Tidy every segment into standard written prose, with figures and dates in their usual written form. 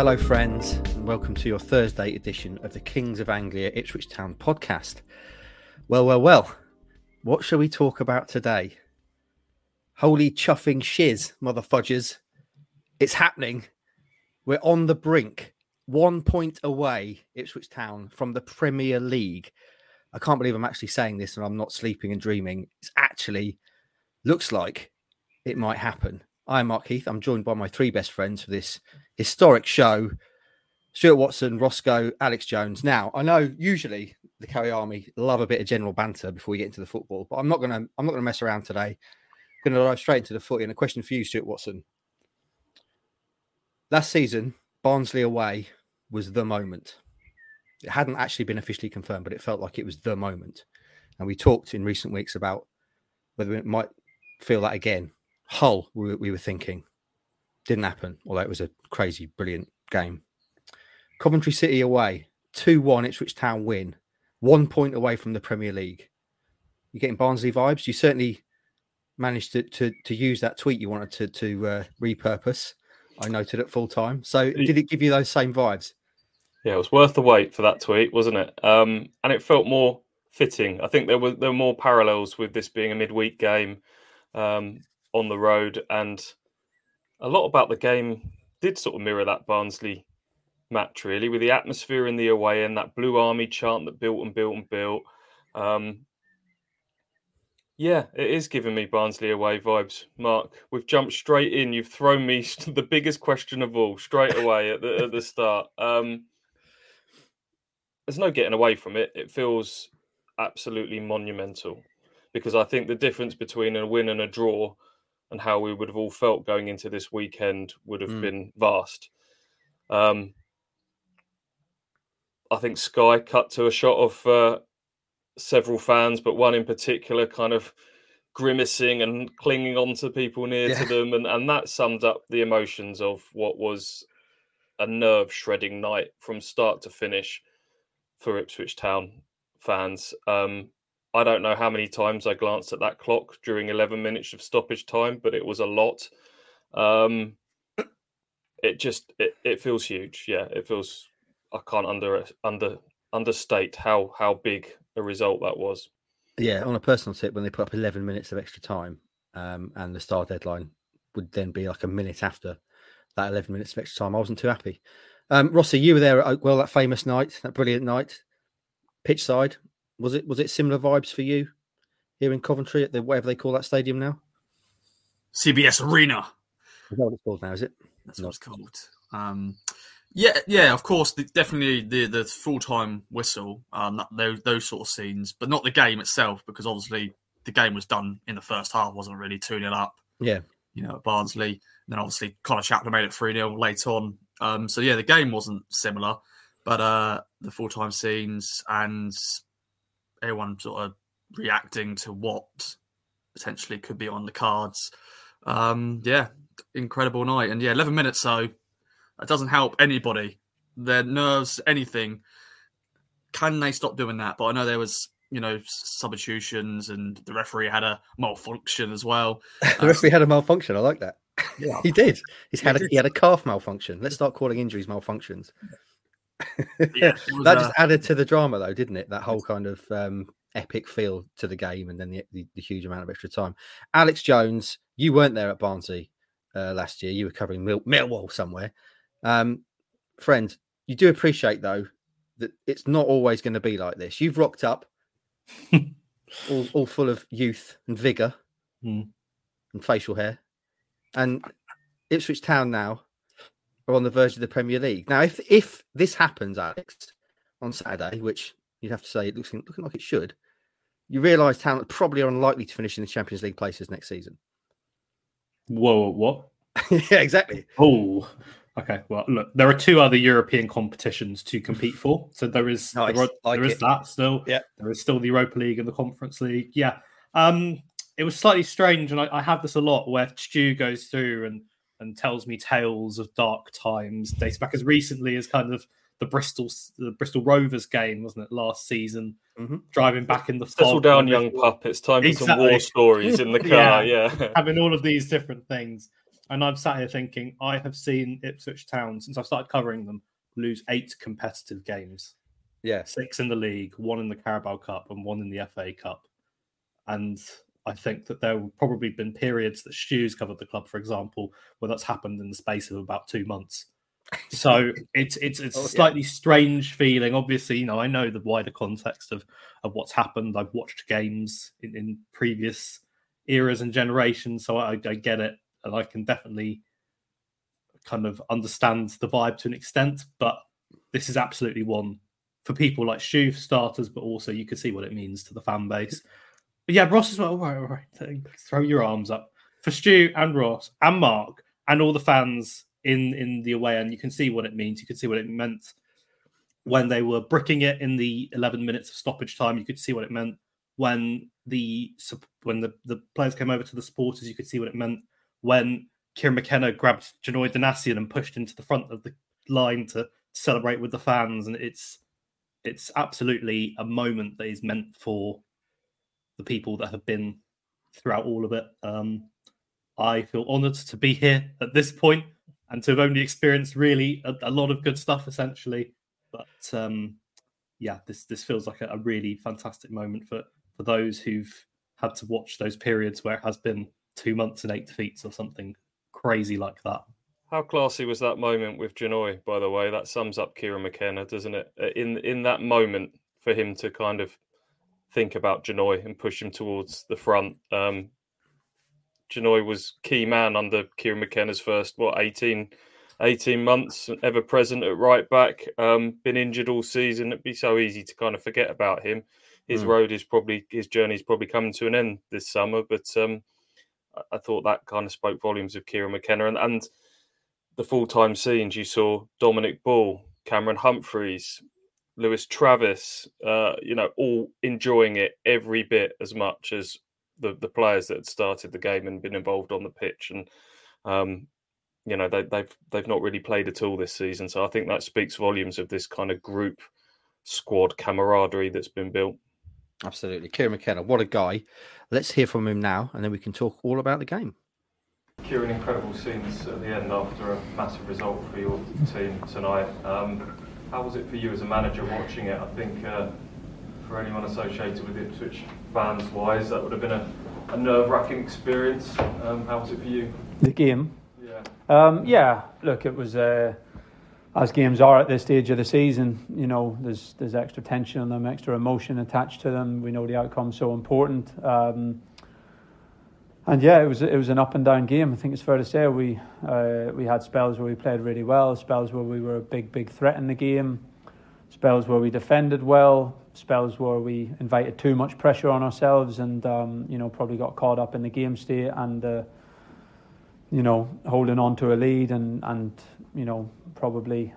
Hello friends, and welcome to your Thursday edition of the Kings of Anglia Ipswich Town podcast. Well, what shall we talk about today? Holy chuffing shiz, mother fudgers. It's happening. We're on the brink. 1 point away, Ipswich Town, from the Premier League. I can't believe I'm actually saying this and I'm not sleeping and dreaming. It actually looks like it might happen. I'm Mark Heath. I'm joined by my three best friends for this historic show. Stuart Watson, Roscoe, Alex Jones. Now, I know usually the Kerry Army love a bit of general banter before we get into the football, but I'm not gonna mess around today. I'm gonna dive straight into the footy. And a question for you, Stuart Watson. Last season, Barnsley away was the moment. It hadn't actually been officially confirmed, but it felt like it was the moment. And we talked in recent weeks about whether it might feel that again. Hull, we were thinking. Didn't happen, although it was a crazy, brilliant game. Coventry City away, 2-1 Ipswich Town win, 1 point away from the Premier League. You getting Barnsley vibes? You certainly managed to use that tweet you wanted to repurpose. I noted at full time. So did it give you those same vibes? Yeah, it was worth the wait for that tweet, wasn't it? And it felt more fitting. I think there were more parallels with this being a midweek game on the road, and a lot about the game did sort of mirror that Barnsley match, really, with the atmosphere in the away end, that Blue Army chant that built and built and built. Yeah, it is giving me Barnsley away vibes, Mark. We've jumped straight in. You've thrown me the biggest question of all straight away at the start. There's no getting away from it. It feels absolutely monumental, because I think the difference between a win and a draw and how we would have all felt going into this weekend would have been vast. I think Sky cut to a shot of several fans, but one in particular kind of grimacing and clinging on to people near to them. And that summed up the emotions of what was a nerve-shredding night from start to finish for Ipswich Town fans. I don't know how many times I glanced at that clock during 11 minutes of stoppage time, but it was a lot. It feels huge. Yeah, it feels... I can't understate how big a result that was. Yeah, on a personal tip, when they put up 11 minutes of extra time and the start deadline would then be like a minute after that 11 minutes of extra time, I wasn't too happy. Rossi, you were there at Oakwell that famous night, that brilliant night. Pitch side, was it similar vibes for you here in Coventry at the whatever they call that stadium now? CBS Arena. Is that what it's called now, is it? That's what it's called. Yeah, of course, definitely the full-time whistle, those sort of scenes, but not the game itself, because obviously the game was done in the first half, wasn't really 2-0 up. Yeah. At Barnsley. And then obviously Connor Shackler made it 3-0 late on. So yeah, the game wasn't similar, but the full-time scenes and everyone sort of reacting to what potentially could be on the cards. Incredible night. And 11 minutes, so that doesn't help anybody. Their nerves, anything. Can they stop doing that? But I know there was, substitutions, and the referee had a malfunction as well. The referee had a malfunction. I like that. Yeah, he did. He had a calf malfunction. Let's start calling injuries malfunctions. That just added to the drama, though, didn't it? That whole kind of epic feel to the game, and then the huge amount of extra time. Alex Jones, you weren't there at Barnsley last year. You were covering Millwall somewhere. Friend, you do appreciate, though, that it's not always going to be like this. You've rocked up all full of youth and vigour and facial hair. And Ipswich Town now are on the verge of the Premier League. Now, if this happens, Alex, on Saturday, which you'd have to say it looking like it should, you realise Town probably are unlikely to finish in the Champions League places next season. Whoa, what? Yeah, exactly. Oh, okay. Well, look, there are two other European competitions to compete for. So there is that still. Yeah. There is still the Europa League and the Conference League. Yeah. It was slightly strange, and I have this a lot where Stu goes through and tells me tales of dark times, dates back as recently as kind of the Bristol Rovers game, wasn't it, last season? Mm-hmm. Driving back in the fog. Settle down, young pup. It's time for some war stories in the car. Yeah. Having all of these different things. And I've sat here thinking, I have seen Ipswich Town, since I've started covering them, lose 8 competitive games. Yeah. 6 in the league, 1 in the Carabao Cup, and 1 in the FA Cup. And I think that there have probably been periods that Stu's covered the club, for example, where that's happened in the space of about 2 months. So it's a slightly strange feeling. Obviously, I know the wider context of what's happened. I've watched games in previous eras and generations, so I get it. And I can definitely kind of understand the vibe to an extent. But this is absolutely one for people like Stu, for starters, but also you can see what it means to the fan base. But yeah, Ross as well. All right. Throw your arms up. For Stu and Ross and Mark and all the fans in the away end, you can see what it means. You can see what it meant when they were bricking it in the 11 minutes of stoppage time. You could see what it meant when the players came over to the supporters. You could see what it meant when Kieran McKenna grabbed Janoi Donasian and pushed into the front of the line to celebrate with the fans. And it's absolutely a moment that is meant for the people that have been throughout all of it. I feel honoured to be here at this point and to have only experienced really a lot of good stuff, essentially. But this feels like a really fantastic moment for those who've had to watch those periods where it has been 2 months and 8 defeats or something crazy like that. How classy was that moment with Janoi, by the way? That sums up Kieran McKenna, doesn't it? In that moment, for him to kind of think about Janoi and push him towards the front. Janoi was key man under Kieran McKenna's first, 18 months, ever present at right back, been injured all season. It'd be so easy to kind of forget about him. His journey is probably coming to an end this summer, but I thought that kind of spoke volumes of Kieran McKenna and the full-time scenes. You saw Dominic Ball, Cameron Humphreys, Lewis Travis, all enjoying it every bit as much as the players that had started the game and been involved on the pitch. And they've not really played at all this season. So I think that speaks volumes of this kind of group squad camaraderie that's been built. Absolutely. Kieran McKenna, what a guy. Let's hear from him now, and then we can talk all about the game. Kieran, incredible scenes at the end after a massive result for your team tonight. How was it for you as a manager watching it? I think for anyone associated with Ipswich fans-wise, that would have been a nerve-wracking experience. How was it for you? The game? Yeah. Look, it was... as games are at this stage of the season, there's extra tension on them, extra emotion attached to them. We know the outcome's so important. It was an up and down game. I think it's fair to say we had spells where we played really well, spells where we were a big threat in the game, spells where we defended well, spells where we invited too much pressure on ourselves and probably got caught up in the game state and holding on to a lead and probably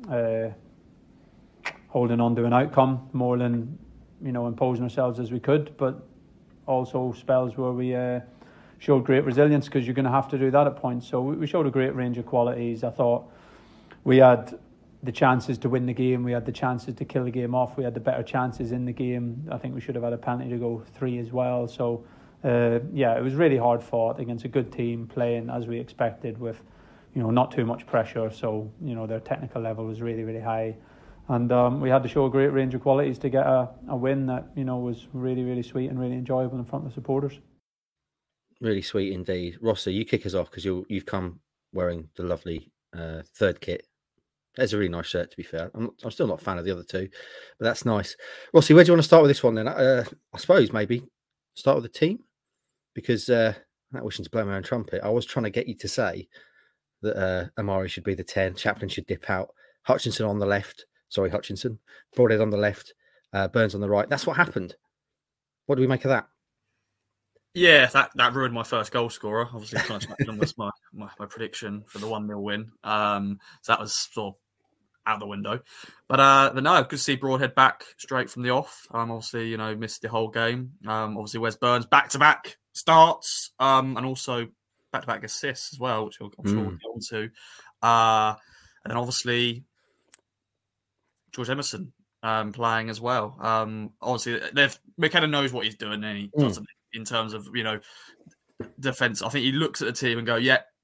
holding on to an outcome more than imposing ourselves as we could, but also spells where we showed great resilience, because you're going to have to do that at points. So we showed a great range of qualities. I thought we had the chances to win the game, we had the chances to kill the game off, we had the better chances in the game. I think we should have had a penalty to go 3 as well. So it was really hard fought against a good team, playing as we expected with not too much pressure. So their technical level was really high, and we had to show a great range of qualities to get a win that was really sweet and really enjoyable in front of the supporters. Really sweet indeed. Rossi, you kick us off because you've come wearing the lovely third kit. That's a really nice shirt, to be fair. I'm still not a fan of the other two, but that's nice. Rossi, where do you want to start with this one then? I suppose maybe start with the team, because not wishing to blow my own trumpet, I was trying to get you to say that Amari should be the 10, Chaplin should dip out, Hutchinson on the left. Sorry, Hutchinson. Broadhead on the left, Burns on the right. That's what happened. What do we make of that? Yeah, that ruined my first goal scorer. Obviously, Chaplin was my prediction for the 1-0 win. So that was sort of out the window. But no, good to see Broadhead back straight from the off. Obviously, missed the whole game. Obviously, Wes Burns back-to-back starts, and also back-to-back assists as well, which I'm sure we'll get on to. And then obviously George Emerson playing as well. Obviously, McKenna knows what he's doing, and he doesn't in terms of defence. I think he looks at the team and go, yeah,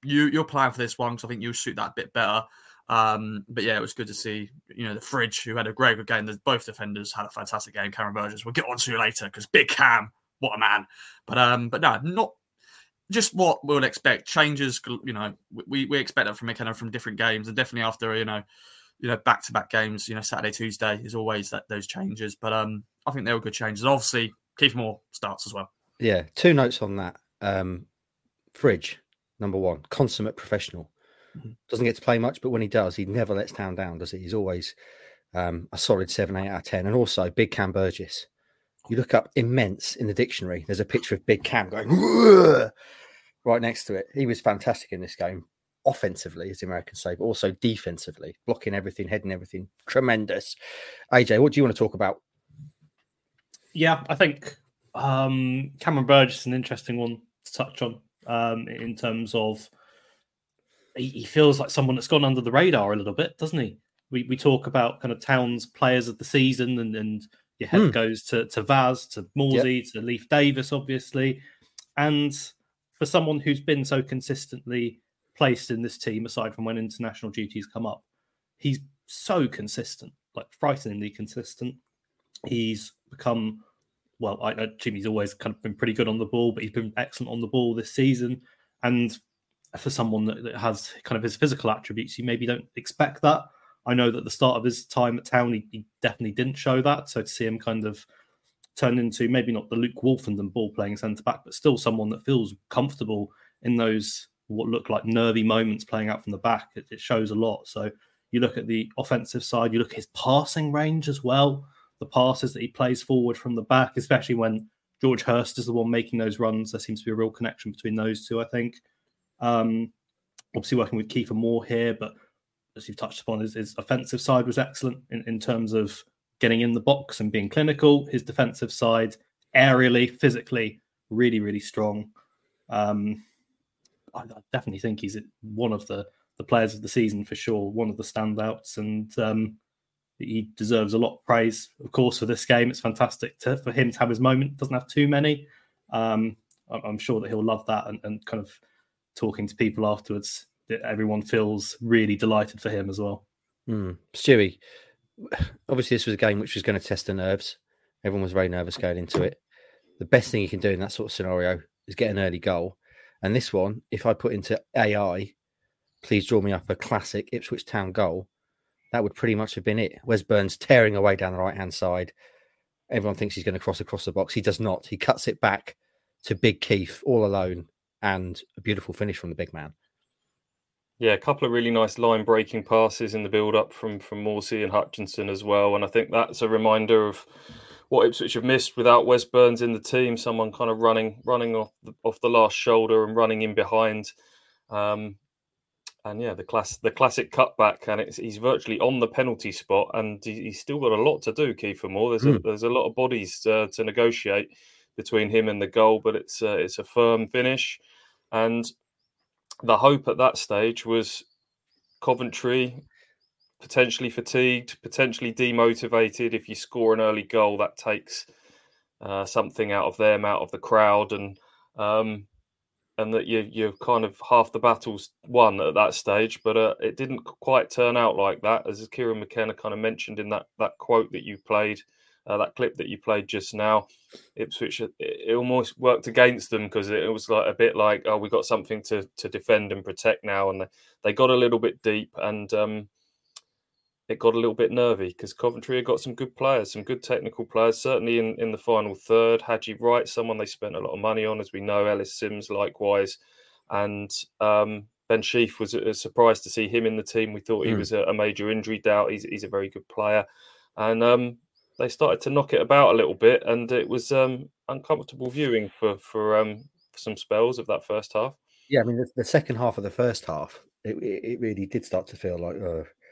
your plan for this one, because I think you'll suit that a bit better. But yeah, it was good to see, the Fridge, who had a great good game. Both defenders had a fantastic game. Cameron Burgess, we'll get on to you later, because big Cam, what a man. But no, not just what we'll expect. Changes, we expect that from McKenna from different games, and definitely after, back-to-back games, Saturday, Tuesday is always those changes. But I think they were good changes. And obviously, Kiefer Moore starts as well. Yeah, 2 notes on that. Fridge, number 1, consummate professional. Doesn't get to play much, but when he does, he never lets Town down, does he? He's always a solid 7, 8 out of 10. And also, big Cam Burgess. You look up immense in the dictionary, there's a picture of big Cam going right next to it. He was fantastic in this game, offensively, as the Americans say, but also defensively, blocking everything, heading everything. Tremendous. AJ, what do you want to talk about? Yeah, I think Cameron Burgess is an interesting one to touch on in terms of he feels like someone that's gone under the radar a little bit, doesn't he? We talk about kind of Town's players of the season, and your head goes to Vaz, to Morsey, to Leif Davis, obviously. And for someone who's been so consistently placed in this team, aside from when international duties come up, he's so consistent, like frighteningly consistent. He's become, well, I assume he's always kind of been pretty good on the ball, but he's been excellent on the ball this season. And for someone that has kind of his physical attributes, you maybe don't expect that. I know that at the start of his time at Town, he definitely didn't show that. So to see him kind of turn into maybe not the Luke Wolfenden ball-playing centre-back, but still someone that feels comfortable in those what look like nervy moments playing out from the back, it shows a lot. So you look at the offensive side, you look at his passing range as well, the passes that he plays forward from the back, especially when George Hurst is the one making those runs. There seems to be a real connection between those two, I think. Obviously working with Kiefer Moore here, but as you've touched upon, his offensive side was excellent in terms of getting in the box and being clinical. His defensive side, aerially, physically, really, really strong. I definitely think he's one of the players of the season for sure, one of the standouts, and he deserves a lot of praise, of course, for this game. It's fantastic for him to have his moment. Doesn't have too many. I'm sure that he'll love that, and kind of talking to people afterwards, everyone feels really delighted for him as well. Stewie, obviously this was a game which was going to test the nerves. Everyone was very nervous going into it. The best thing you can do in that sort of scenario is get an early goal. And this one, if I put into AI, please draw me up a classic Ipswich Town goal, that would pretty much have been it. Wes Burns tearing away down the right-hand side. Everyone thinks he's going to cross across the box. He does not. He cuts it back to Big Keith all alone, and a beautiful finish from the big man. Yeah, a couple of really nice line-breaking passes in the build-up from Morsey and Hutchinson as well. And I think that's a reminder of what Ipswich have missed without Wes Burns in the team. Someone kind of running off the last shoulder and running in behind. And yeah, the classic cutback, and he's virtually on the penalty spot, and he's still got a lot to do, Kiefer Moore. There's a lot of bodies to negotiate between him and the goal, but it's a firm finish. And the hope at that stage was Coventry potentially fatigued, potentially demotivated. If you score an early goal, that takes something out of them, out of the crowd, and that you're kind of half the battle's won at that stage. But it didn't quite turn out like that, as Kieran McKenna kind of mentioned in that quote that you played. That clip that you played just now, Ipswich, it almost worked against them, because it was like a bit like, oh, we got something to defend and protect now, and they got a little bit deep, and it got a little bit nervy, because Coventry had got some good players, some good technical players, certainly in the final third. Haji Wright, someone they spent a lot of money on, as we know. Ellis Sims, likewise, and Ben Sheaf was surprised to see him in the team. We thought he was a major injury doubt. He's a very good player, and they started to knock it about a little bit, and it was uncomfortable viewing for some spells of that first half. Yeah, I mean, the second half of the first half, it really did start to feel like,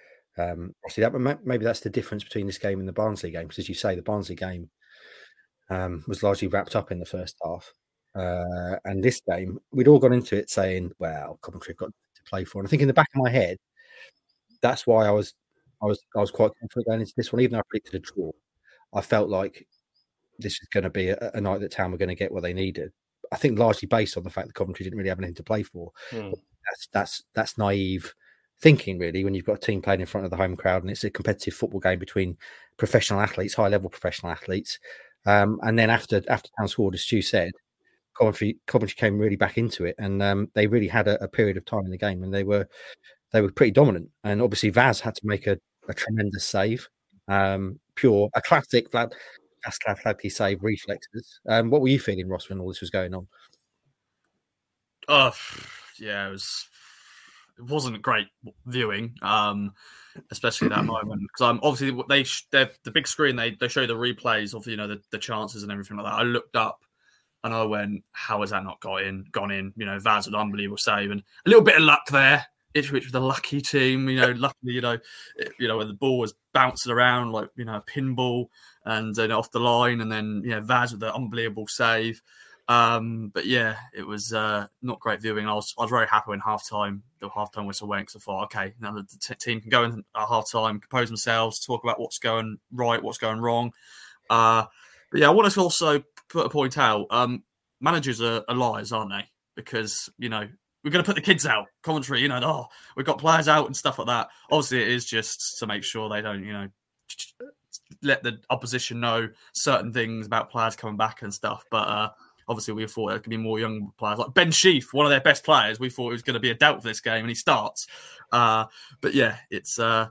maybe that's the difference between this game and the Barnsley game, because as you say, the Barnsley game was largely wrapped up in the first half, and this game, we'd all gone into it saying, well, Coventry have got to play for. And I think in the back of my head, that's why I was quite confident going into this one, even though I predicted a draw. I felt like this is going to be a night that Town were going to get what they needed. I think largely based on the fact that Coventry didn't really have anything to play for. that's naive thinking, really, when you've got a team playing in front of the home crowd and it's a competitive football game between professional athletes, high level professional athletes. And then after Town scored, as Stu said, Coventry came really back into it, and they really had a period of time in the game, and they were pretty dominant. And obviously, Vaz had to make a tremendous save, a classic Vladky save, reflexes. What were you feeling, Ross, when all this was going on? Yeah, it wasn't great viewing, especially that moment, because obviously the big screen they show the replays of the chances and everything like that. I looked up and I went, how has that not gone in? Vaz with an unbelievable save and a little bit of luck there. Ipswich with a lucky team, luckily, when the ball was bouncing around like a pinball and off the line, and then Vaz with an unbelievable save. But yeah, it was not great viewing. I was very happy when the halftime whistle went, because I thought, okay, now the team can go in at halftime, compose themselves, talk about what's going right, what's going wrong. But yeah, I want to also put a point out. Managers are liars, aren't they? Because we're going to put the kids out. Coventry, we've got players out and stuff like that. Obviously, it is just to make sure they don't, let the opposition know certain things about players coming back and stuff. But obviously, we thought there could be more young players. Like Ben Sheaf, one of their best players, we thought it was going to be a doubt for this game, and he starts. But yeah, it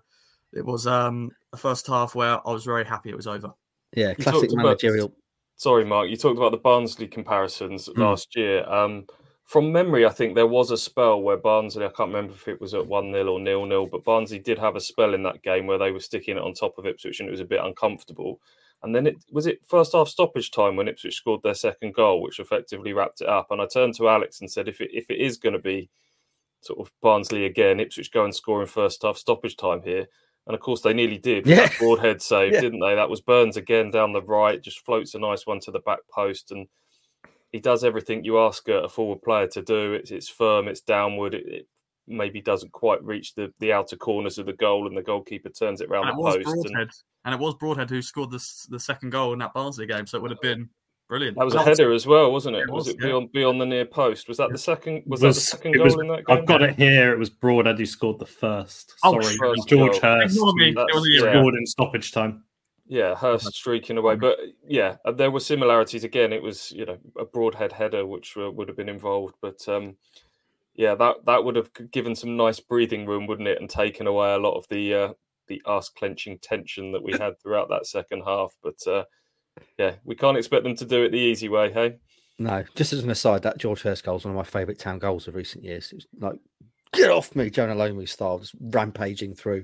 was a first half where I was very happy it was over. Yeah, classic managerial. Sorry, Mark, you talked about the Barnsley comparisons last year. From memory, I think there was a spell where Barnsley, I can't remember if it was at 1-0 or 0-0, but Barnsley did have a spell in that game where they were sticking it on top of Ipswich and it was a bit uncomfortable. And then it first half stoppage time when Ipswich scored their second goal, which effectively wrapped it up. And I turned to Alex and said, if it is going to be sort of Barnsley again, Ipswich go and score in first half stoppage time here. And of course, they nearly did. That Broadhead save, didn't they? That was Burns again down the right, just floats a nice one to the back post. And he does everything you ask a forward player to do. It's firm, it's downward. It maybe doesn't quite reach the outer corners of the goal, and the goalkeeper turns it round the post. And it was Broadhead who scored the second goal in that Barnsley game, so it would have been brilliant. That was a header as well, wasn't it? Was it beyond the near post? Was that the second? Was that the second goal in that game? I've got it here. It was Broadhead who scored the first. Sorry, George Hurst scored in stoppage time. Yeah, Hurst streaking away. But yeah, there were similarities. Again, it was a Broadhead header which would have been involved. But yeah, that would have given some nice breathing room, wouldn't it, and taken away a lot of the arse-clenching tension that we had throughout that second half. But yeah, we can't expect them to do it the easy way, hey? No, just as an aside, that George Hurst goal is one of my favourite Town goals of recent years. It was like, get off me, Jonah Lomu style, just rampaging through.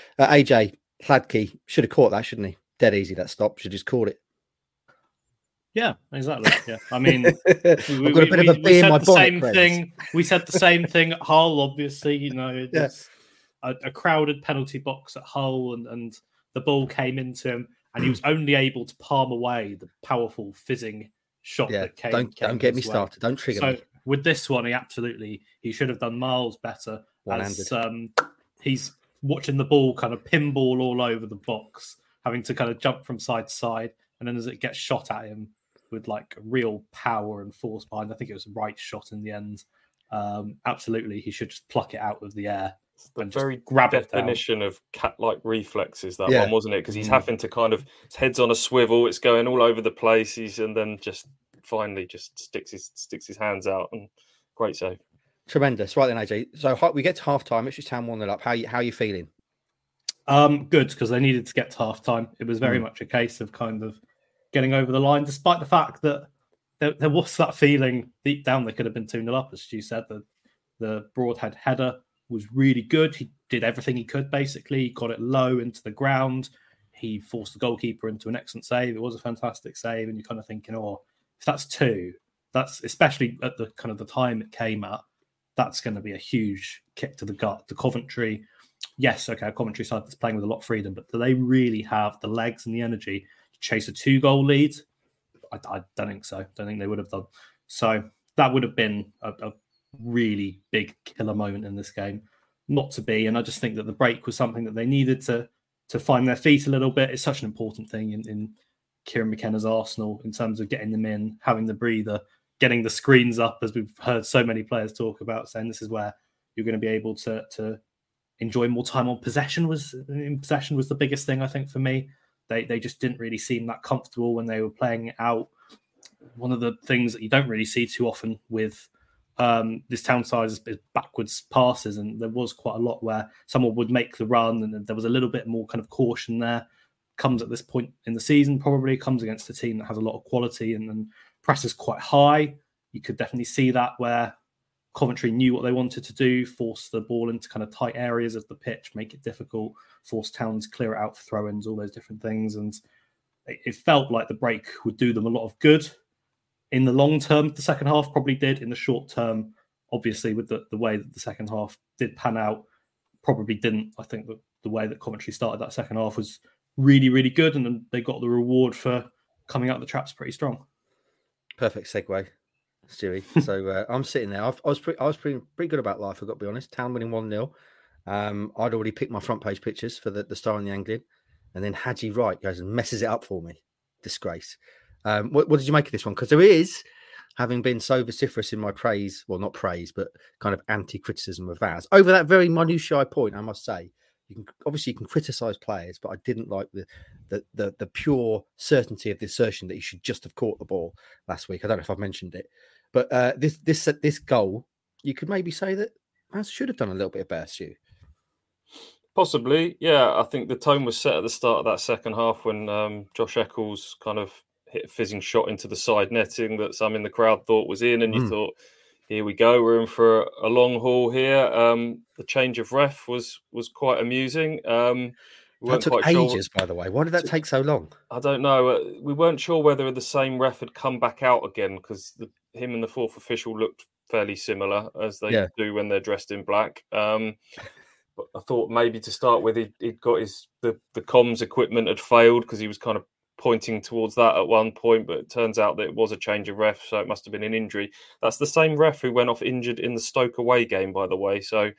AJ Hladky should have caught that, shouldn't he? Dead easy, that stop. Should just caught it. Yeah, exactly. Yeah, I mean, I've got a bit of a bee in my bonnet. We said the same thing at Hull, obviously. It's a crowded penalty box at Hull, and the ball came into him, and he was only able to palm away the powerful fizzing shot that came. Don't get me started. Don't trigger me. With this one, he should have done miles better. He's watching the ball kind of pinball all over the box, having to kind of jump from side to side, and then as it gets shot at him with like real power and force behind, I think it was a right shot in the end. Absolutely, he should just pluck it out of the air. The very definition of cat-like reflexes, that one, wasn't it? Because he's having to kind of, his head's on a swivel, it's going all over the place, and then just finally just sticks his hands out, and great save. Tremendous. Right then, AJ. So we get to half-time, Ipswich Town 1-0 up. How are you feeling? Good, because they needed to get to half-time. It was very much a case of kind of getting over the line, despite the fact that there was that feeling deep down they could have been 2-0 up, as Stu said. The Broadhead header was really good. He did everything he could, basically. He got it low into the ground. He forced the goalkeeper into an excellent save. It was a fantastic save, and you're kind of thinking, if that's 2, that's, especially at the kind of the time it came at, that's going to be a huge kick to the gut. The Coventry, yes, okay, a Coventry side that's playing with a lot of freedom, but do they really have the legs and the energy to chase a 2-goal lead? I don't think so. Don't think they would have done. So that would have been a really big killer moment in this game. Not to be, and I just think that the break was something that they needed to find their feet a little bit. It's such an important thing in Kieran McKenna's Arsenal in terms of getting them in, having the breather, getting the screens up, as we've heard so many players talk about, saying this is where you're going to be able to enjoy more time on possession. Was the biggest thing, I think, for me. They just didn't really seem that comfortable when they were playing it out. One of the things that you don't really see too often with this town side is backwards passes, and there was quite a lot where someone would make the run, and there was a little bit more kind of caution there. Comes at this point in the season, probably comes against a team that has a lot of quality and presses quite high. You could definitely see that where Coventry knew what they wanted to do, force the ball into kind of tight areas of the pitch, make it difficult, force Towns clear it out for throw-ins, all those different things. And it felt like the break would do them a lot of good. In the long term, the second half probably did. In the short term, obviously, with the way that the second half did pan out, probably didn't. I think that the way that Coventry started that second half was really, really good, and then they got the reward for coming out the traps pretty strong. Perfect segue, Stewie. So I'm sitting there. I was pretty good about life, I've got to be honest. Town winning 1-0. I'd already picked my front page pictures for the Star and the Anglian, and then Haji Wright goes and messes it up for me. Disgrace. What did you make of this one? Because there is, having been so vociferous in my praise, well, not praise, but kind of anti-criticism of Vaz, over that very minutiae point, I must say, you can criticise players, but I didn't like the pure certainty of the assertion that he should just have caught the ball last week. I don't know if I've mentioned it, but this goal, you could maybe say that Vaz should have done a little bit better, Stu. Possibly, yeah. I think the tone was set at the start of that second half when Josh Eccles kind of hit a fizzing shot into the side netting that some in the crowd thought was in, and you thought, here we go, we're in for a long haul here. The change of ref was quite amusing. That took ages, by the way. Why did that take so long? I don't know. We weren't sure whether the same ref had come back out again, because him and the fourth official looked fairly similar, as they do when they're dressed in black. But I thought maybe to start with, he'd got the comms equipment had failed, because he was kind of pointing towards that at one point, but it turns out that it was a change of ref, so it must have been an injury. That's the same ref who went off injured in the Stoke away game, by the way. So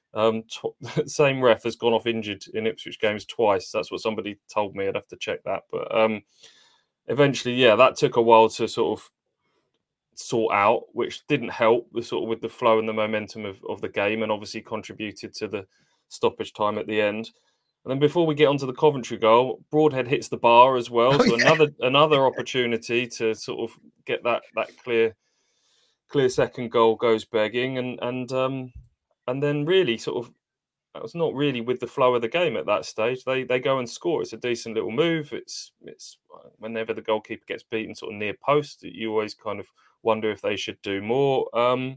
same ref has gone off injured in Ipswich games twice. That's what somebody told me. I'd have to check that. But eventually, that took a while to sort of sort out, which didn't help with the flow and the momentum of the game, and obviously contributed to the stoppage time at the end. And then before we get onto the Coventry goal, Broadhead hits the bar as well. Another opportunity to sort of get that clear second goal goes begging. And then really sort of, that was not really with the flow of the game at that stage. They go and score. It's a decent little move. It's whenever the goalkeeper gets beaten sort of near post, you always kind of wonder if they should do more.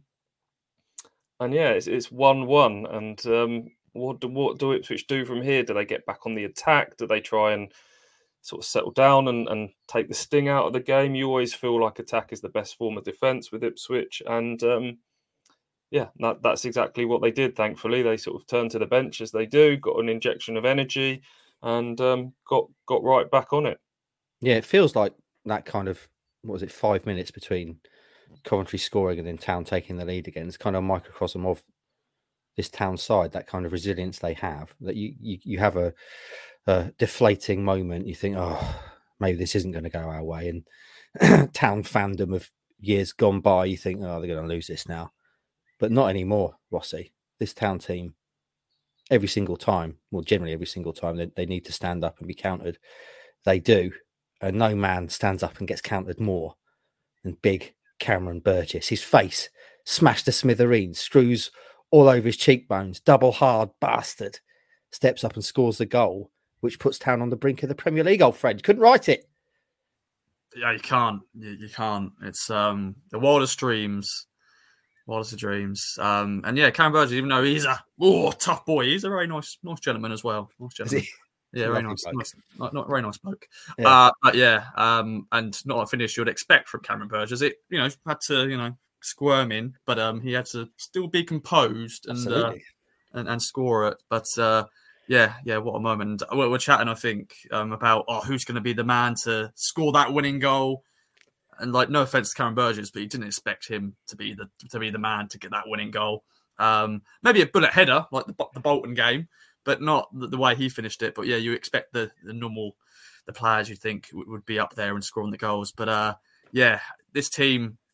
It's 1-1. And what do Ipswich do from here? Do they get back on the attack? Do they try and sort of settle down and take the sting out of the game? You always feel like attack is the best form of defence with Ipswich. And that's exactly what they did, thankfully. They sort of turned to the bench as they do, got an injection of energy, and got right back on it. Yeah, it feels like that kind of, 5 minutes between Coventry scoring and then Town taking the lead again. It's kind of a microcosm of this Town side, that kind of resilience they have, that you have a deflating moment. You think, maybe this isn't going to go our way. And Town fandom of years gone by, you think, they're going to lose this now. But not anymore, Rossi. This Town team, generally every single time they need to stand up and be countered, they do. And no man stands up and gets countered more than big Cameron Burgess. His face smashed to smithereens, screws all over his cheekbones, double hard bastard, steps up and scores the goal, which puts Town on the brink of the Premier League, old friend. You couldn't write it. Yeah, you can't. You can't. It's the wildest dreams. Wildest of dreams. And Cameron Burgess, even though he's a tough boy, he's a very nice gentleman as well. Nice gentleman. Yeah, very nice. Not very nice bloke. Yeah. And not a finish you'd expect from Cameron Burgess. It, had to, squirm in, but he had to still be composed and score it. But what a moment. We're chatting, I think, about who's going to be the man to score that winning goal. And no offense to Cameron Burgess, but you didn't expect him to be the man to get that winning goal. Maybe a bullet header like the Bolton game, but not the way he finished it. But you expect the players you think would be up there and scoring the goals. But this team,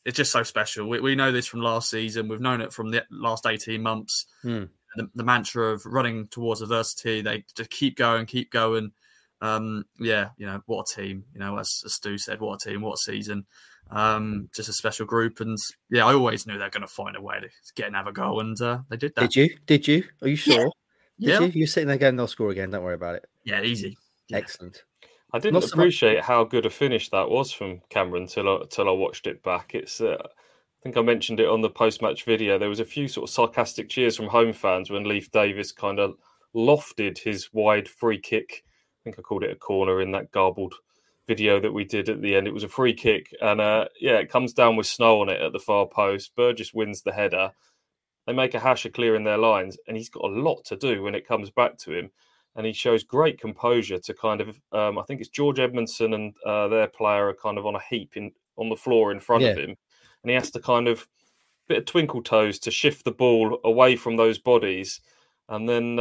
it's just so special. We know this from last season. We've known it from the last 18 months. The mantra of running towards adversity. They just keep going. What a team. As Stu said, what a team, what a season. Just a special group. And I always knew they're going to find a way to get another goal. And they did that. Did you? Are you sure? Yeah. Did you? You're sitting there going, they'll score again. Don't worry about it. Yeah, easy. Yeah. Excellent. I didn't appreciate how good a finish that was from Cameron till I watched it back. It's I think I mentioned it on the post-match video. There was a few sort of sarcastic cheers from home fans when Leif Davis kind of lofted his wide free kick. I think I called it a corner in that garbled video that we did at the end. It was a free kick, and it comes down with snow on it at the far post. Burgess wins the header. They make a hash of clearing their lines, and he's got a lot to do when it comes back to him. And he shows great composure to kind of, I think it's George Edmondson and their player are kind of on a heap on the floor in front of him. And he has to kind of, bit of twinkle toes to shift the ball away from those bodies. And then,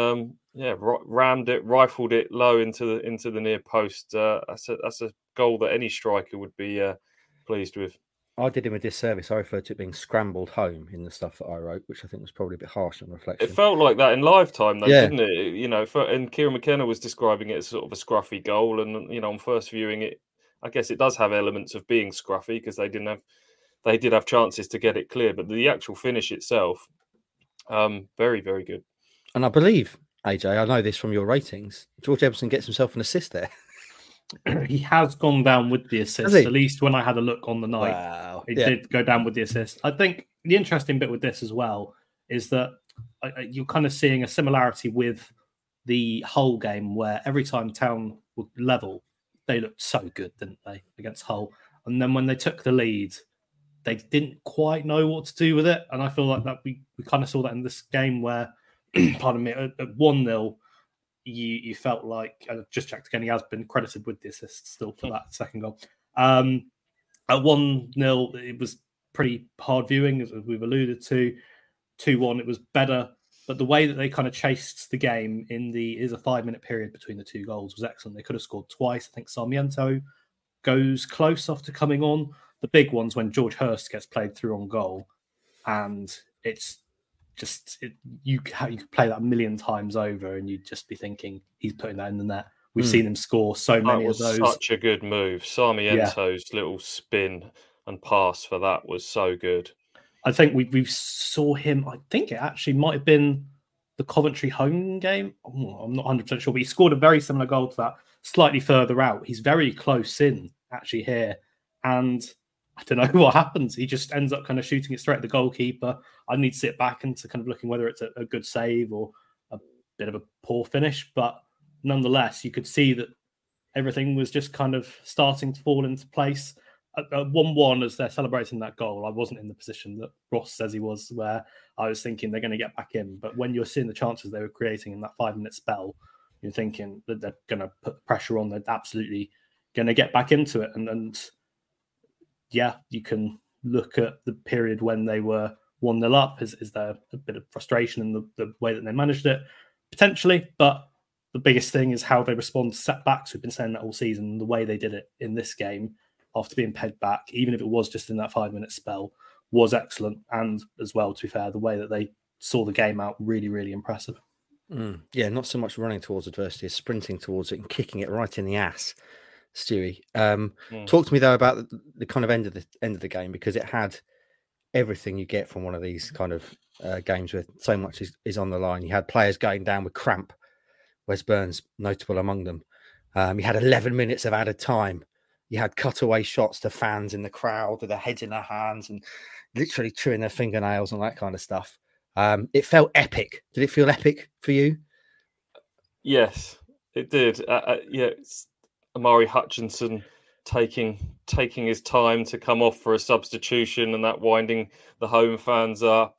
rammed it, rifled it low into the near post. That's a goal that any striker would be pleased with. I did him a disservice. I referred to it being scrambled home in the stuff that I wrote, which I think was probably a bit harsh on reflection. It felt like that in live time, though, didn't it? And Kieran McKenna was describing it as sort of a scruffy goal. And, on first viewing it, I guess it does have elements of being scruffy because they did have chances to get it clear. But the actual finish itself, very, very good. And I believe, AJ, I know this from your ratings, George Edmondson gets himself an assist there. He has gone down with the assist, at least when I had a look on the night. Wow. He did go down with the assist. I think the interesting bit with this as well is that you're kind of seeing a similarity with the Hull game where every time Town would level, they looked so good, didn't they, against Hull? And then when they took the lead, they didn't quite know what to do with it. And I feel like that we kind of saw that in this game where, pardon me, at 1-0, you felt like, I just checked again, he has been credited with the assist still for that second goal. At 1-0, it was pretty hard viewing, as we've alluded to. 2-1, it was better. But the way that they kind of chased the game is a 5-minute period between the two goals was excellent. They could have scored twice. I think Sarmiento goes close after coming on. The big one's when George Hurst gets played through on goal. And it's just you could play that a million times over and you'd just be thinking he's putting that in the net. We've seen him score so many of those. Such a good move. Sarmiento's little spin and pass for that was so good. I think we saw him. I think it actually might have been the Coventry home game. I'm not 100% sure, but he scored a very similar goal to that, slightly further out. He's very close in actually here, and I don't know what happens. He just ends up kind of shooting it straight at the goalkeeper. I need to sit back into kind of looking whether it's a good save or a bit of a poor finish. But nonetheless, you could see that everything was just kind of starting to fall into place. At 1-1, as they're celebrating that goal, I wasn't in the position that Ross says he was, where I was thinking they're going to get back in. But when you're seeing the chances they were creating in that 5-minute spell, you're thinking that they're going to put pressure on. They're absolutely going to get back into it. And yeah, you can look at the period when they were 1-0 up. Is there a bit of frustration in the way that they managed it? Potentially, but the biggest thing is how they respond to setbacks. We've been saying that all season. The way they did it in this game, after being pegged back, even if it was just in that 5-minute spell, was excellent. And as well, to be fair, the way that they saw the game out, really, really impressive. Yeah, not so much running towards adversity as sprinting towards it and kicking it right in the ass. Stewie, talk to me though about the kind of end of the game, because it had everything you get from one of these kind of games where so much is on the line. You had players going down with cramp, Wes Burns notable among them. You had 11 minutes of added time. You had cutaway shots to fans in the crowd with their heads in their hands and literally chewing their fingernails and that kind of stuff. It felt epic. Did it feel epic for you? Yes, it did. Amari Hutchinson taking his time to come off for a substitution and that winding the home fans up.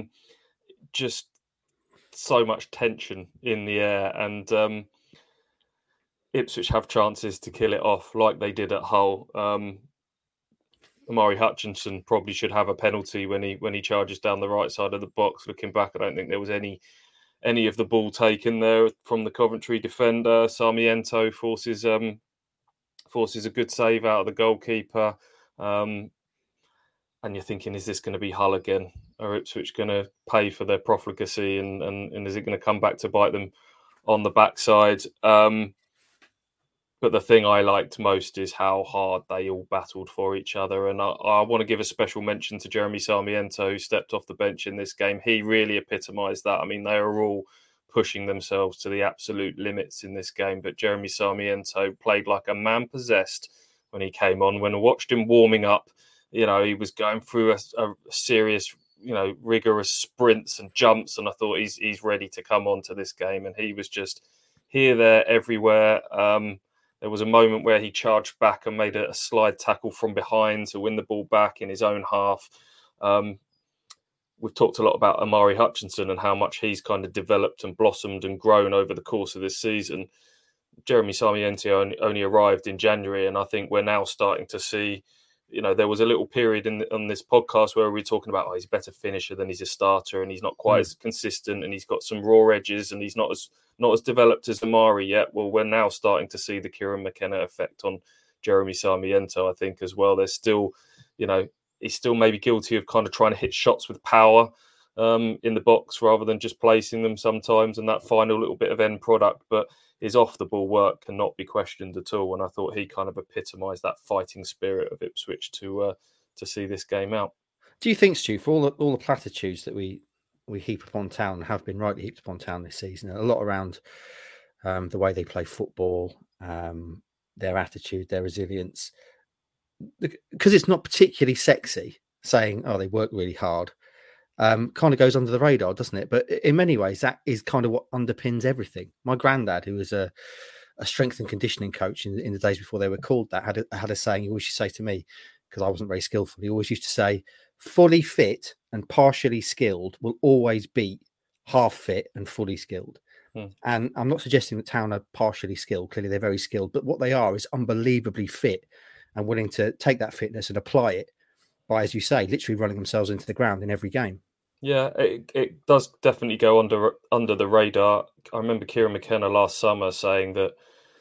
Just so much tension in the air, and Ipswich have chances to kill it off like they did at Hull. Amari Hutchinson probably should have a penalty when he charges down the right side of the box. Looking back, I don't think there was any of the ball taken there from the Coventry defender. Sarmiento forces a good save out of the goalkeeper. and you're thinking, is this going to be Hull again? Are Ipswich going to pay for their profligacy, and is it going to come back to bite them on the backside? But the thing I liked most is how hard they all battled for each other. And I want to give a special mention to Jeremy Sarmiento, who stepped off the bench in this game. He really epitomised that. I mean, they are all pushing themselves to the absolute limits in this game. But Jeremy Sarmiento played like a man possessed when he came on. When I watched him warming up, he was going through a serious, rigorous sprints and jumps. And I thought he's ready to come on to this game. And he was just here, there, everywhere. There was a moment where he charged back and made a slide tackle from behind to win the ball back in his own half. We've talked a lot about Amari Hutchinson and how much he's kind of developed and blossomed and grown over the course of this season. Jeremy Sarmiento only arrived in January, and I think we're now starting to see, there was a little period on this podcast where we were talking about, he's a better finisher than he's a starter, and he's not quite as consistent, and he's got some raw edges, and he's not as developed as Amari yet. Well, we're now starting to see the Kieran McKenna effect on Jeremy Sarmiento, I think, as well. There's still, he's still maybe guilty of kind of trying to hit shots with power in the box rather than just placing them sometimes, and that final little bit of end product. But his off-the-ball work cannot be questioned at all, and I thought he kind of epitomised that fighting spirit of Ipswich to see this game out. Do you think, Stu, for all the platitudes that we heap upon Town and have been rightly heaped upon Town this season, a lot around the way they play football, their attitude, their resilience, because it's not particularly sexy saying, they work really hard, kind of goes under the radar, doesn't it? But in many ways, that is kind of what underpins everything. My granddad, who was a strength and conditioning coach in the days before they were called that, had a saying he always used to say to me, because I wasn't very skillful, he always used to say, fully fit and partially skilled will always beat half fit and fully skilled. And I'm not suggesting that Town are partially skilled. Clearly, they're very skilled. But what they are is unbelievably fit and willing to take that fitness and apply it by, as you say, literally running themselves into the ground in every game. Yeah, it does definitely go under the radar. I remember Kieran McKenna last summer saying that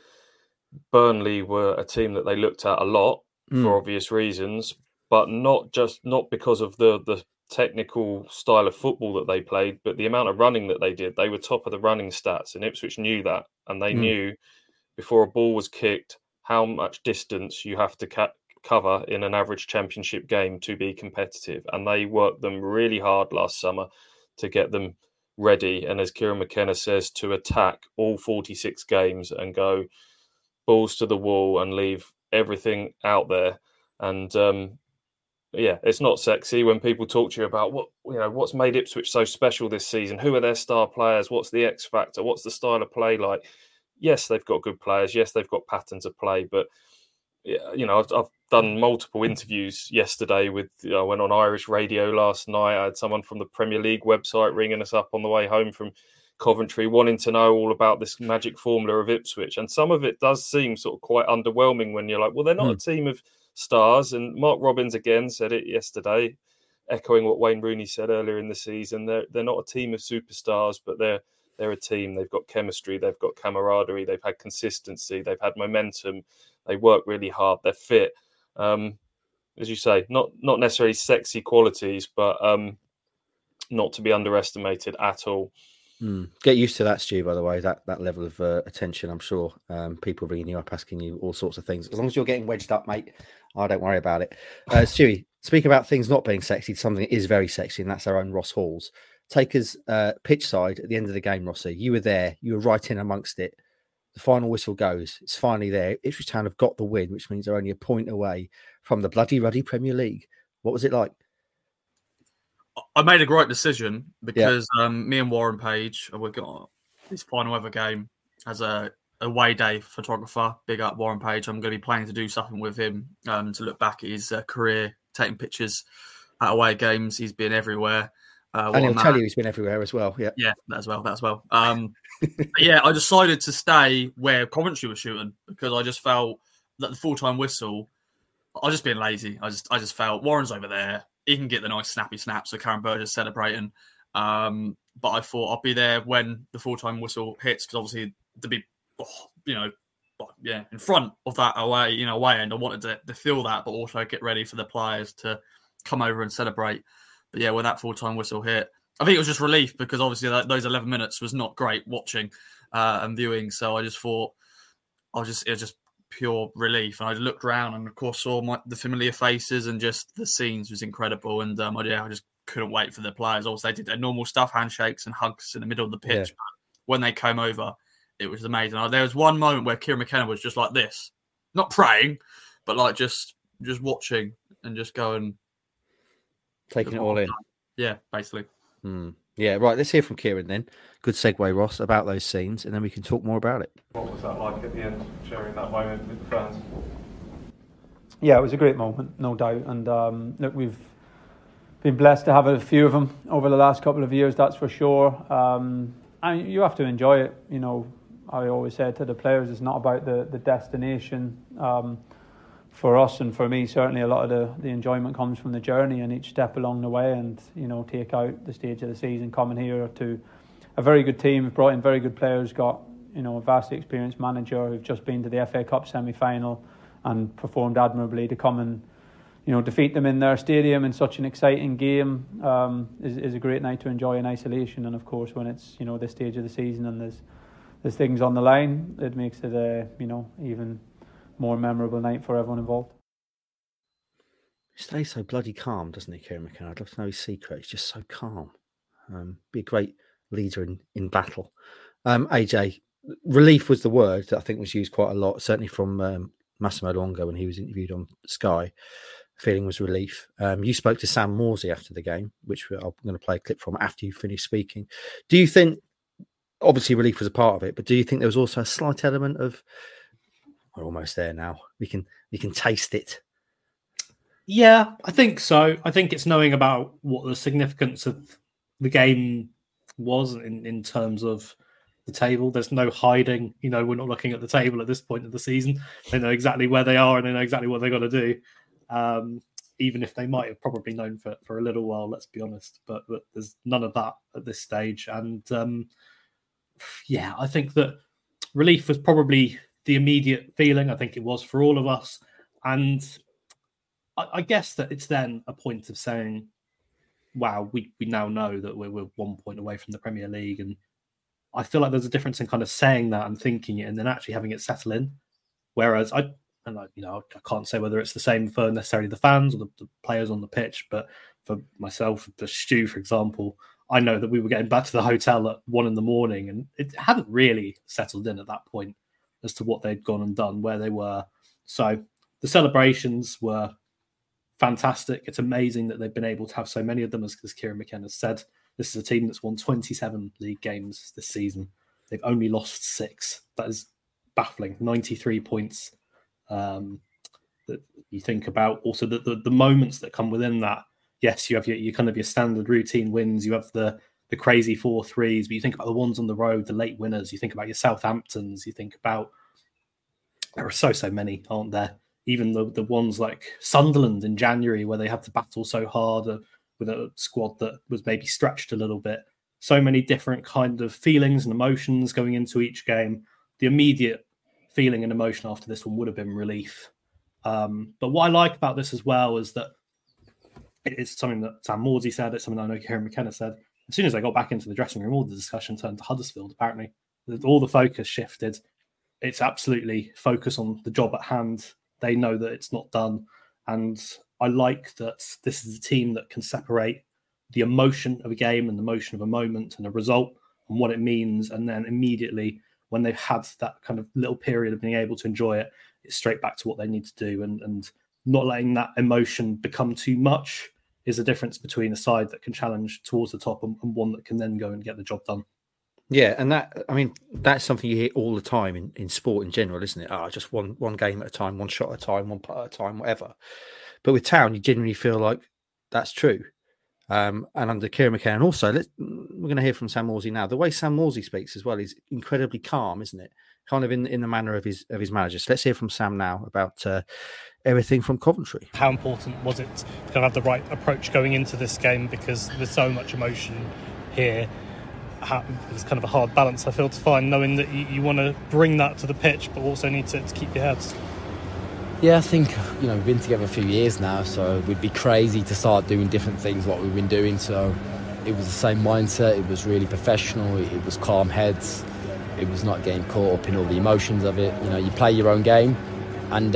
Burnley were a team that they looked at a lot for obvious reasons, but not because of the technical style of football that they played, but the amount of running that they did. They were top of the running stats, and Ipswich knew that, and they knew before a ball was kicked how much distance you have to cover in an average championship game to be competitive, and they worked them really hard last summer to get them ready, and as Kieran McKenna says, to attack all 46 games and go balls to the wall and leave everything out there. And it's not sexy when people talk to you about what's made Ipswich so special this season, who are their star players, what's the X factor, what's the style of play like. Yes, they've got good players, yes, they've got patterns of play, but I've done multiple interviews yesterday I went on Irish radio last night. I had someone from the Premier League website ringing us up on the way home from Coventry, wanting to know all about this magic formula of Ipswich. And some of it does seem sort of quite underwhelming when you're like, well, they're not a team of stars. And Mark Robbins again said it yesterday, echoing what Wayne Rooney said earlier in the season. They're not a team of superstars, but they're a team. They've got chemistry, they've got camaraderie, they've had consistency, they've had momentum. They work really hard. They're fit. As you say, not necessarily sexy qualities, but not to be underestimated at all. Get used to that, Stu, by the way, that level of attention. I'm sure people ringing you up, asking you all sorts of things. As long as you're getting wedged up, mate, I don't worry about it. Stewie, speaking about things not being sexy, something that is very sexy, and that's our own Ross Halls. Take us pitch side at the end of the game, Rossi. You were there. You were right in amongst it. The final whistle goes. It's finally there. Ipswich Town have got the win, which means they're only a point away from the bloody ruddy Premier League. What was it like? I made a great decision because me and Warren Page, we've got his final ever game as a away day photographer. Big up Warren Page. I'm going to be planning to do something with him to look back at his career, taking pictures at away games. He's been everywhere. And he'll tell you he's been everywhere as well. Yeah, that as well. I decided to stay where Coventry was shooting because I just felt that the full-time whistle, I was just being lazy. I just felt Warren's over there. He can get the nice snappy snaps of Karen Burgess celebrating. But I thought I'd be there when the full-time whistle hits because obviously to be, in front of that away end. I wanted to feel that, but also get ready for the players to come over and celebrate. But yeah, when that full-time whistle hit, I think it was just relief because obviously those 11 minutes was not great watching and viewing. So I just thought, it was just pure relief. And I looked around and of course saw the familiar faces and just the scenes was incredible. And I just couldn't wait for the players. Also, they did their normal stuff, handshakes and hugs in the middle of the pitch. Yeah. But when they came over, it was amazing. There was one moment where Kieran McKenna was just like this, not praying, but like just watching and just going, taking it all in. Yeah, basically. Yeah, right. Let's hear from Kieran then. Good segue, Ross, about those scenes, and then we can talk more about it. What was that like at the end, sharing that moment with the fans? Yeah, it was a great moment, no doubt. And look, we've been blessed to have a few of them over the last couple of years, that's for sure. And you have to enjoy it. You know, I always say to the players, it's not about the destination. For us and for me, certainly a lot of the enjoyment comes from the journey and each step along the way. And, you know, take out the stage of the season, coming here to a very good team, we've brought in very good players, got, you know, a vastly experienced manager who've just been to the FA Cup semi-final and performed admirably, to come and, you know, defeat them in their stadium in such an exciting game is a great night to enjoy in isolation. And of course, when it's, you know, this stage of the season and there's things on the line, it makes it you know, even more memorable night for everyone involved. He stays so bloody calm, doesn't he, Kieran McKenna? I'd love to know his secret. He's just so calm. Be a great leader in battle. AJ, relief was the word that I think was used quite a lot, certainly from Massimo Luongo when he was interviewed on Sky. Feeling was relief. You spoke to Sam Morsy after the game, which I'm going to play a clip from after you finish speaking. Do you think, obviously relief was a part of it, but do you think there was also a slight element of, we're almost there now, we can taste it? Yeah, I think so. I think it's knowing about what the significance of the game was in terms of the table. There's no hiding. You know, we're not looking at the table at this point of the season. They know exactly where they are and they know exactly what they've got to do. Even if they might have probably known for a little while, let's be honest. But there's none of that at this stage. And yeah, I think that relief was probably the immediate feeling. I think it was for all of us. And I guess that it's then a point of saying, wow, we now know that we're 1 point away from the Premier League. And I feel like there's a difference in kind of saying that and thinking it and then actually having it settle in. Whereas I can't say whether it's the same for necessarily the fans or the players on the pitch, but for myself, for Stu, for example, I know that we were getting back to the hotel at 1 a.m. and it hadn't really settled in at that point as to what they'd gone and done, where they were. So the celebrations were fantastic. It's amazing that they've been able to have so many of them, as Kieran McKenna said. This is a team that's won 27 league games this season. They've only lost 6. That is baffling. 93 points. That you think about also the moments that come within that. Yes, you have your kind of your standard routine wins. You have the crazy 4-3s, but you think about the ones on the road, the late winners. You think about your Southamptons. You think about, there are so many, aren't there? Even the ones like Sunderland in January, where they had to battle so hard with a squad that was maybe stretched a little bit. So many different kind of feelings and emotions going into each game. The immediate feeling and emotion after this one would have been relief. But what I like about this as well is that it's something that Sam Morsy said. It's something I know Kieran McKenna said. As soon as they got back into the dressing room, all the discussion turned to Huddersfield, apparently. All the focus shifted. It's absolutely focus on the job at hand. They know that it's not done. And I like that this is a team that can separate the emotion of a game and the emotion of a moment and a result and what it means. And then immediately, when they've had that kind of little period of being able to enjoy it, it's straight back to what they need to do. And not letting that emotion become too much is the difference between a side that can challenge towards the top and one that can then go and get the job done. Yeah, and that's something you hear all the time in sport in general, isn't it? Just one game at a time, one shot at a time, one putt at a time, whatever. But with Town, you genuinely feel like that's true. And under Kieran McKenna, and also we're going to hear from Sam Morsy now. The way Sam Morsy speaks as well is incredibly calm, isn't it? Kind of in the manner of his manager. So let's hear from Sam now about everything from Coventry. How important was it to kind of have the right approach going into this game, because there's so much emotion here? It's kind of a hard balance, I feel, to find, knowing that you want to bring that to the pitch, but also need to keep your heads. Yeah, I think, we've been together a few years now, so we'd be crazy to start doing different things what we've been doing. So it was the same mindset. It was really professional. It was calm heads. It was not getting caught up in all the emotions of it. You play your own game, and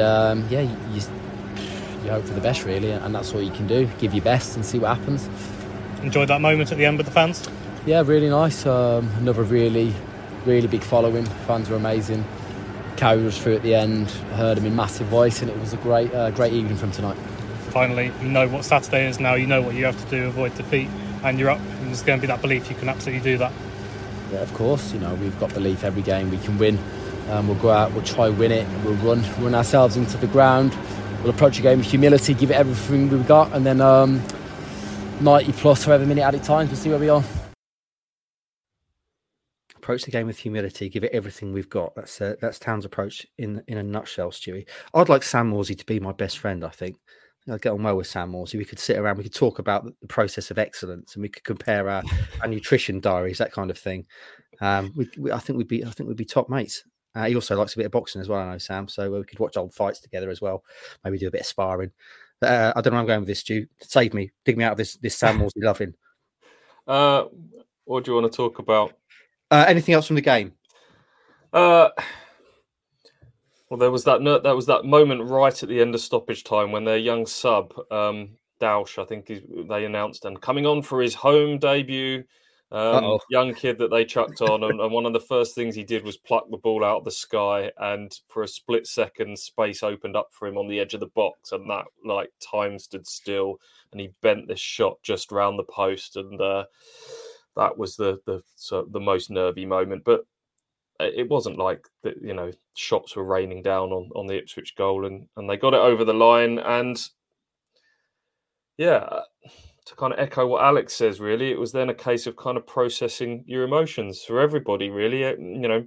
you hope for the best, really, and that's all you can do. Give your best and see what happens. Enjoyed that moment at the end with the fans? Yeah, really nice. Another really, really big following. Fans were amazing. Carried us through at the end. I heard him in massive voice, and it was a great evening from tonight. Finally, you know what Saturday is now. You know what you have to do, avoid defeat, and you're up. And there's going to be that belief you can absolutely do that. Yeah, of course. We've got belief every game we can win. We'll go out, we'll try win it, we'll run ourselves into the ground. We'll approach the game with humility, give it everything we've got, and then 90 plus however many added times, we'll see where we are. Approach the game with humility, give it everything we've got. That's Town's approach in a nutshell, Stewie. I'd like Sam Morsy to be my best friend, I think. I'd get on well with Sam Morsy. We could sit around, we could talk about the process of excellence, and we could compare our nutrition diaries, that kind of thing. I think we'd be top mates. He also likes a bit of boxing as well, I know, Sam. So we could watch old fights together as well. Maybe do a bit of sparring. I don't know where I'm going with this, Stu. Save me. Dig me out of this Sam Morsy loving. What do you want to talk about? Anything else from the game? Well, there was that moment right at the end of stoppage time when their young sub, Dausch, I think they announced, and coming on for his home debut, young kid that they chucked on, and one of the first things he did was pluck the ball out of the sky, and for a split second, space opened up for him on the edge of the box, and that time stood still, and he bent this shot just round the post, and that was the most nervy moment. But it wasn't like that, shots were raining down on the Ipswich goal, and they got it over the line. And yeah, to kind of echo what Alex says, really, it was then a case of kind of processing your emotions for everybody, really.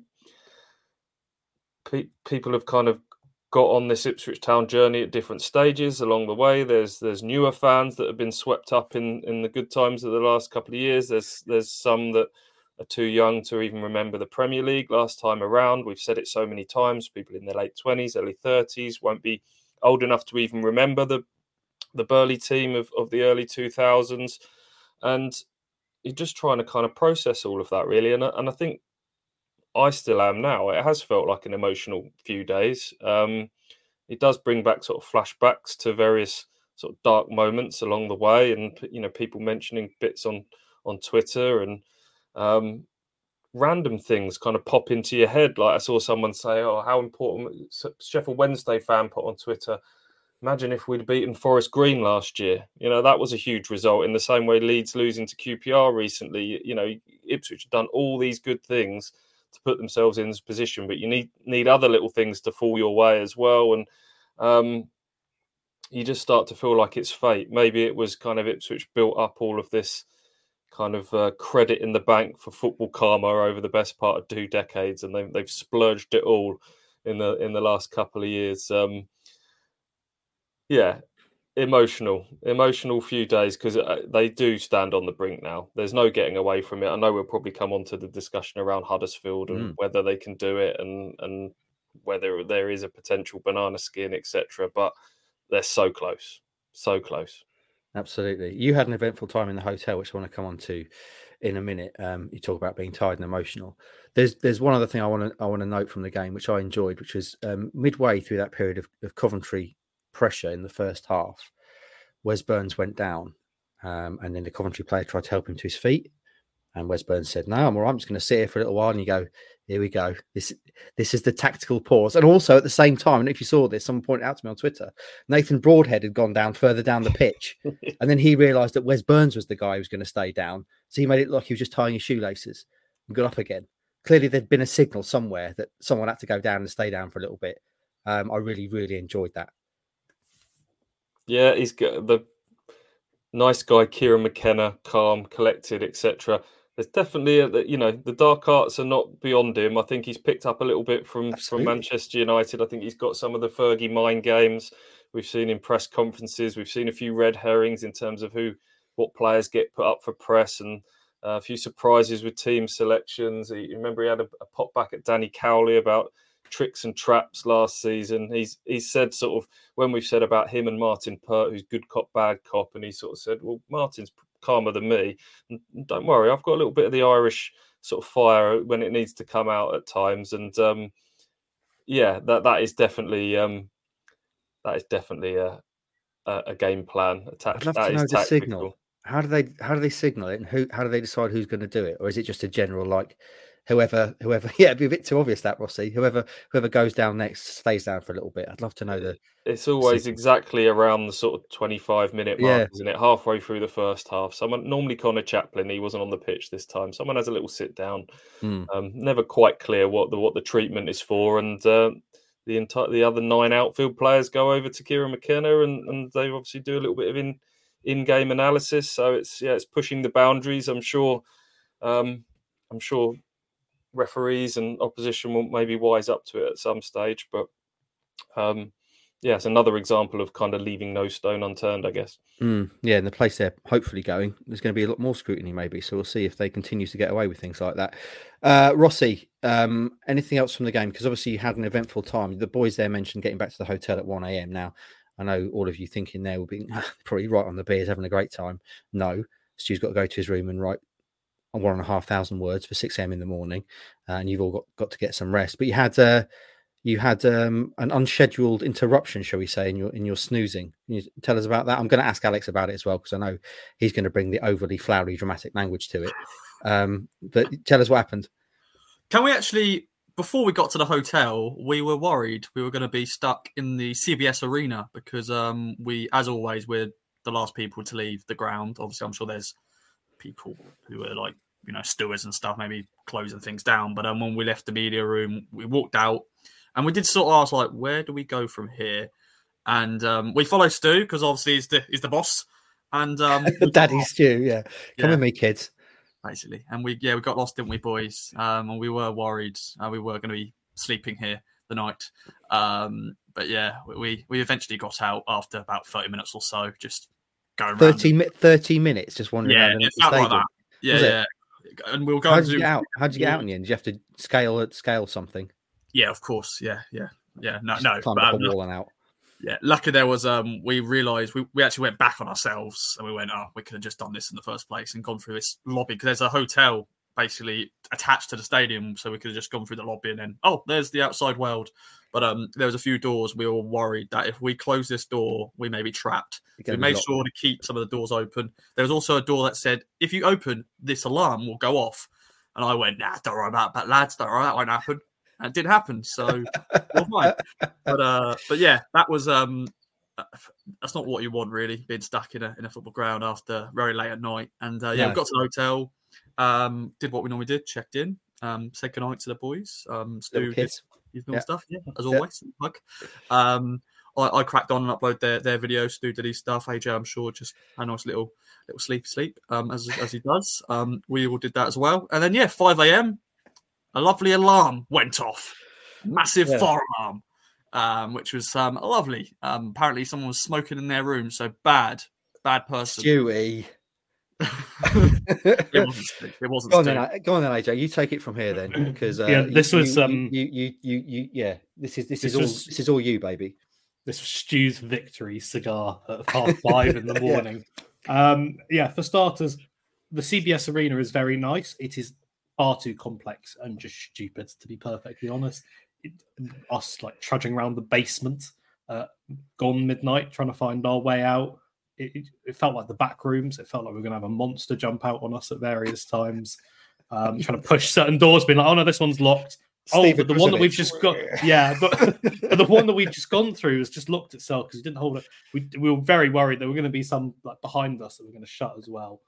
People have kind of got on this Ipswich Town journey at different stages along the way. There's newer fans that have been swept up in the good times of the last couple of years. There's some that are too young to even remember the Premier League last time around. We've said it so many times. People in their late 20s, early 30s won't be old enough to even remember the Burley team of the early 2000s. And you're just trying to kind of process all of that, really. And I think I still am now. It has felt like an emotional few days. It does bring back sort of flashbacks to various sort of dark moments along the way, and people mentioning bits on Twitter, and random things kind of pop into your head. Like I saw someone say, "Oh, how important!" Sheffield Wednesday fan put on Twitter, "Imagine if we'd beaten Forest Green last year. That was a huge result. In the same way Leeds losing to QPR recently. Ipswich have done all these good things to put themselves in this position, but you need other little things to fall your way as well." And you just start to feel like it's fate. Maybe it was kind of Ipswich built up all of this kind of credit in the bank for football karma over the best part of 2 decades, and they've splurged it all in the last couple of years. Yeah, emotional few days, because they do stand on the brink now. There's no getting away from it. I know we'll probably come on to the discussion around Huddersfield and whether they can do it, and whether there is a potential banana skin, etc. But they're so close. Absolutely. You had an eventful time in the hotel, which I want to come on to in a minute. You talk about being tired and emotional. There's one other thing I want to note from the game, which I enjoyed, which was midway through that period of Coventry pressure in the first half, Wes Burns went down, and then the Coventry player tried to help him to his feet, and Wes Burns said, "No, I'm all right. I'm just going to sit here for a little while." And you go, "Here we go. This is the tactical pause." And also at the same time, and if you saw this, someone pointed out to me on Twitter, Nathan Broadhead had gone down further down the pitch, and then he realised that Wes Burns was the guy who was going to stay down, so he made it look like he was just tying his shoelaces and got up again. Clearly, there'd been a signal somewhere that someone had to go down and stay down for a little bit. I really, really enjoyed that. Yeah, he's got the nice guy, Kieran McKenna, calm, collected, etc. There's definitely the dark arts are not beyond him. I think he's picked up a little bit from Manchester United. I think he's got some of the Fergie mind games we've seen in press conferences. We've seen a few red herrings in terms of what players get put up for press, and a few surprises with team selections. You remember he had a pop back at Danny Cowley about tricks and traps last season. He's said sort of when we've said about him and Martin Pert, who's good cop, bad cop, and he sort of said, well, Martin's calmer than me. And don't worry, I've got a little bit of the Irish sort of fire when it needs to come out at times. And that is definitely a game plan. I'd love to know the signal. How do they signal it, and how do they decide who's going to do it, or is it just a general like whoever? Yeah, it'd be a bit too obvious that, Rossi. Whoever goes down next stays down for a little bit. I'd love to know It's always exactly around the sort of 25-minute mark, isn't it? Halfway through the first half. Someone, normally Connor Chaplin, he wasn't on the pitch this time. Someone has a little sit down. Never quite clear what the treatment is for, and the other 9 outfield players go over to Kieran McKenna, and they obviously do a little bit of in-game analysis. So it's pushing the boundaries. I'm sure referees and opposition will maybe wise up to it at some stage, but it's another example of kind of leaving no stone unturned, I guess. And the place they're hopefully going, there's going to be a lot more scrutiny maybe, so we'll see if they continue to get away with things like that. Rossi, anything else from the game? Because obviously you had an eventful time. The boys there mentioned getting back to the hotel at 1 a.m. Now, I know all of you thinking there will be probably right on the beers, having a great time. No, Stu's got to go to his room and write 1,500 words for 6 a.m. in the morning, and you've all got to get some rest. But you had an unscheduled interruption, shall we say, in your snoozing. Can you tell us about that? I'm going to ask Alex about it as well, because I know he's going to bring the overly flowery dramatic language to it. But tell us what happened. Can we actually, before we got to the hotel, we were worried we were going to be stuck in the CBS arena because we, as always, we're the last people to leave the ground. Obviously, I'm sure there's people who are like, stewards and stuff, maybe closing things down. But when we left the media room, we walked out and we did sort of ask, like, where do we go from here? And we follow Stu because obviously he's the boss. And Daddy Stu, come with me, kids. Basically, and we got lost, didn't we, boys? And we were worried we were going to be sleeping here the night. But we eventually got out after about 30 minutes or so, just going around. 30 minutes, just wandering around the stadium. Like that. Yeah. And we were going. How did you get out? How did you get out in the end? Did you have to scale something? Yeah, of course. Yeah. No. Climb up a wall and out. Yeah, lucky there was. We realised we actually went back on ourselves and we went, we could have just done this in the first place and gone through this lobby because there's a hotel basically attached to the stadium, so we could have just gone through the lobby and then there's the outside world. But there was a few doors. We were worried that if we close this door, we may be trapped. So we made sure to keep some of the doors open. There was also a door that said, if you open, this alarm will go off. And I went, nah, don't worry about that, lads. Don't worry, that won't happen. And it didn't happen, so we're fine. But yeah, that was that's not what you want really, being stuck in a football ground after very late at night. And we got to the hotel, did what we normally did, checked in, said goodnight to the boys. Stu did his normal stuff, as always. I cracked on and uploaded their videos. Stu did his stuff. AJ, I'm sure, just a nice little sleep as he does. We all did that as well. And then 5 a.m. a lovely alarm went off, massive fire alarm, which was lovely. Apparently, someone was smoking in their room. So bad person. Stewie. It wasn't. Go on then, AJ. You take it from here then, because this was this is all you, baby. This was Stu's victory cigar at 5:30 in the morning. For starters, the CBS Arena is very nice. It is far too complex and just stupid, to be perfectly honest. Us like trudging around the basement, gone midnight, trying to find our way out. It felt like the back rooms. It felt like we were going to have a monster jump out on us at various times. Trying to push certain doors, being like, "Oh no, this one's locked." But the one that we've just got, but the one that we've just gone through has just locked itself because we didn't hold it. We were very worried there were going to be some like behind us that were going to shut as well.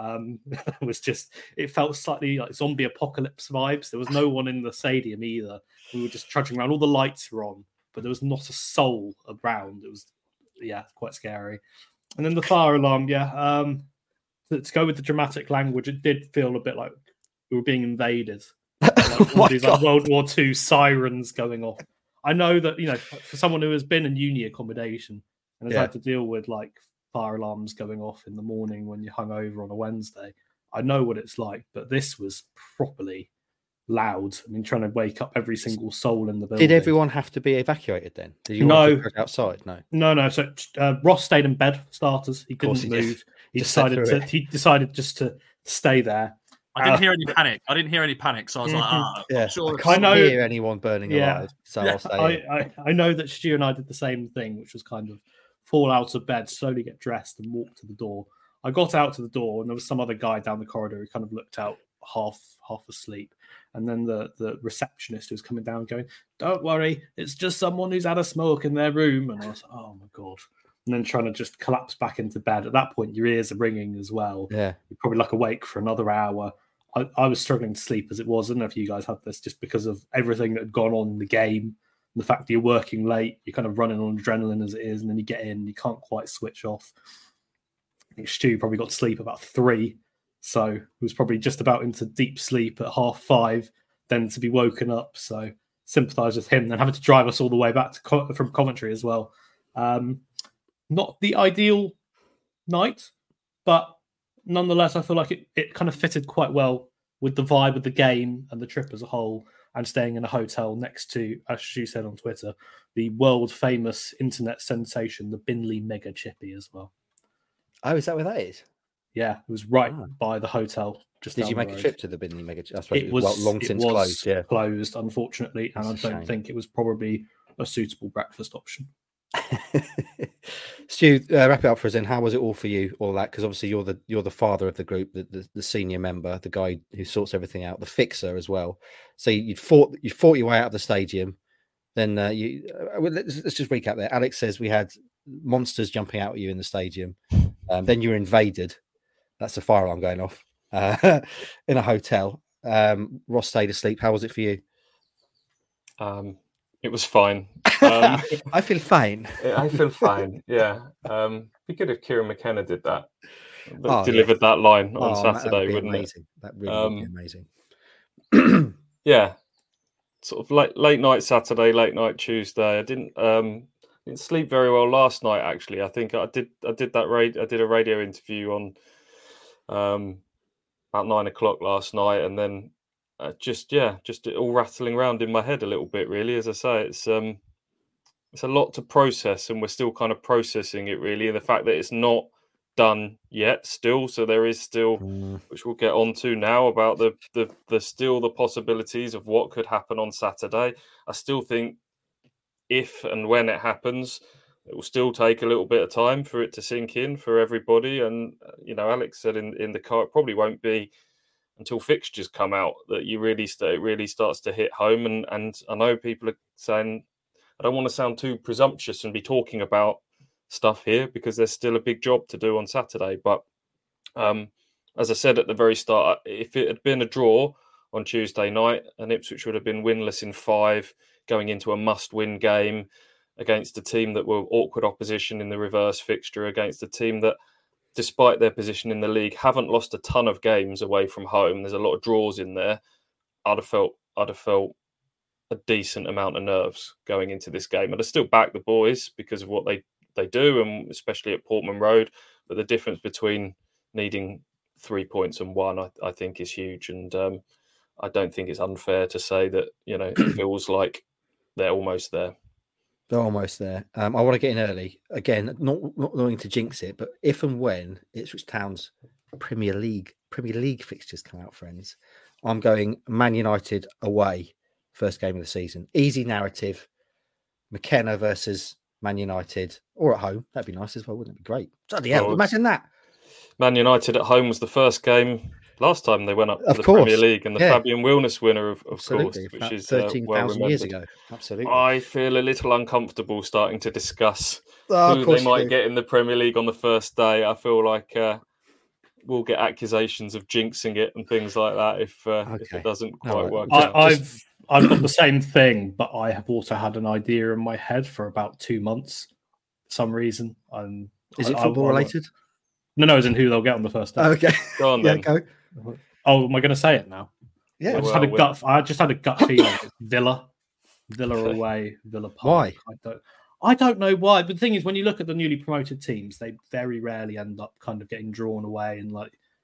It felt slightly like zombie apocalypse vibes. There was no one in the stadium either. We were just trudging around. All the lights were on, but there was not a soul around. It was, quite scary. And then the fire alarm, to go with the dramatic language, it did feel a bit like we were being invaded. Like these like World War II sirens going off. I know that, for someone who has been in uni accommodation and has had to deal with like fire alarms going off in the morning when you're hungover on a Wednesday, I know what it's like. But this was properly loud. I mean, trying to wake up every single soul in the building. Did everyone have to be evacuated then? Did you all have to go outside? No. So Ross stayed in bed for starters. He couldn't move. He decided just to stay there. I didn't hear any panic. So I was like, sure. I can't hear anyone burning alive. So I'll stay. I know that Stu and I did the same thing, which was kind of fall out of bed, slowly get dressed, and walk to the door. I got out to the door, and there was some other guy down the corridor who kind of looked out half asleep. And then the receptionist who's coming down going, "Don't worry, it's just someone who's had a smoke in their room." And I was like, "Oh my God." And then trying to just collapse back into bed. At that point, your ears are ringing as well. Yeah. You're probably like awake for another hour. I was struggling to sleep as it was. I don't know if you guys had this, just because of everything that had gone on in the game. And the fact that you're working late, you're kind of running on adrenaline as it is. And then you get in, you can't quite switch off. I think Stu probably got to sleep about 3. So he was probably just about into deep sleep at 5:30, then to be woken up. So sympathise with him, then having to drive us all the way back to from Coventry as well. Not the ideal night, but nonetheless, I feel like it kind of fitted quite well with the vibe of the game and the trip as a whole, and staying in a hotel next to, as Stu said on Twitter, the world famous internet sensation, the Binley Mega Chippy as well. Oh, is that where that is? Yeah, it was right by the hotel. Did you make a trip to the Binley Mega? I suppose it was long since closed. Yeah, closed, unfortunately, and I don't think it was probably a suitable breakfast option. Stu, wrap it up for us then. How was it all for you? All that, because obviously you're the father of the group, the senior member, the guy who sorts everything out, the fixer as well. So you fought your way out of the stadium. Then let's just recap there. Alex says we had monsters jumping out at you in the stadium. Then you were invaded. That's a fire alarm going off in a hotel. Ross stayed asleep. How was it for you? It was fine. I feel fine. I feel fine. Yeah. Be good if Kieran McKenna did that. Delivered that line on Saturday, wouldn't amazing. It? That really would be amazing. Yeah. Sort of late night Saturday, late night Tuesday. I didn't sleep very well last night. Actually, I think I did a radio interview on about 9 o'clock last night, and then just all rattling around in my head a little bit. Really, as I say, it's a lot to process, and we're still kind of processing it. Really, and the fact that it's not done yet still, so there is still, which we'll get on to now, about the possibilities of what could happen on Saturday. I still think if and when it happens, it will still take a little bit of time for it to sink in for everybody. And Alex said in the car, it probably won't be until fixtures come out that it really starts to hit home. And I know people are saying, I don't want to sound too presumptuous and be talking about stuff here, because there's still a big job to do on Saturday. But as I said at the very start, if it had been a draw on Tuesday night, and Ipswich would have been winless in 5 going into a must-win game against a team that were awkward opposition in the reverse fixture, against a team that, despite their position in the league, haven't lost a ton of games away from home. There's a lot of draws in there. I'd have felt a decent amount of nerves going into this game. I'd have still backed the boys because of what they do, and especially at Portman Road. But the difference between needing 3 points and 1, I think, is huge. And I don't think it's unfair to say that, it feels like they're almost there. They're almost there. I want to get in early. Again, not wanting to jinx it, but if and when Ipswich Town's Premier League fixtures come out, friends, I'm going Man United away, first game of the season. Easy narrative. McKenna versus Man United, or at home. That'd be nice as well, wouldn't it? Be great. Bloody hell, imagine that. Man United at home was the first game last time they went up to the Premier League, and the Fabian Wilness winner, of course, which is 13,000 years ago. Absolutely. I feel a little uncomfortable starting to discuss who they might get in the Premier League on the first day. I feel like we'll get accusations of jinxing it and things like that if it doesn't quite work out. I've got the same thing, but I have also had an idea in my head for about 2 months for some reason. Is it football related? No, as in who they'll get on the first day. Okay. Go on then. Yeah, go. Oh, am I going to say it now? Yeah. I just had a gut feeling. Villa away, Villa Park. Why? I don't know why. But the thing is, when you look at the newly promoted teams, they very rarely end up kind of getting drawn away and like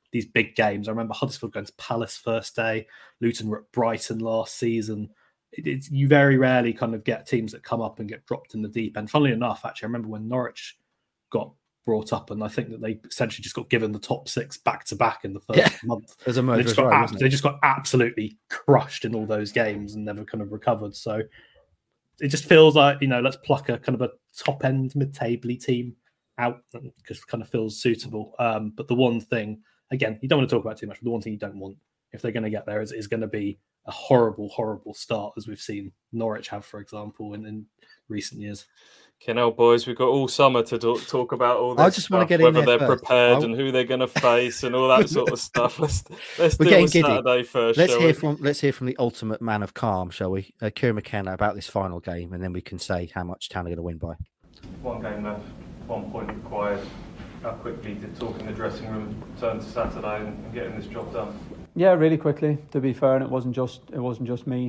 these big games. I remember Huddersfield going to Palace first day, Luton were at Brighton last season. You very rarely kind of get teams that come up and get dropped in the deep end. Funnily enough, actually, I remember when Norwich got brought up, and I think that they essentially just got given the top 6 back-to-back in the first month. There's a murderous they just got absolutely crushed in all those games and never kind of recovered. So it just feels like, let's pluck a kind of a top-end, mid-table-y team out, because it kind of feels suitable. But the one thing, again, you don't want to talk about too much, but the one thing you don't want, if they're going to get there, is going to be a horrible, horrible start, as we've seen Norwich have, for example, in recent years. Boys, we've got all summer to talk about all this. I just want to get whether in there they're first. prepared and who they're going to face and all that sort of stuff. Let's We're do getting it Saturday first. Let's hear from the ultimate man of calm, shall we? Kieran McKenna, about this final game, and then we can say how much Town are going to win by. One game left, 1 point required. How quickly did talk in the dressing room turn to Saturday and getting this job done? Yeah, really quickly. To be fair, and it wasn't just me.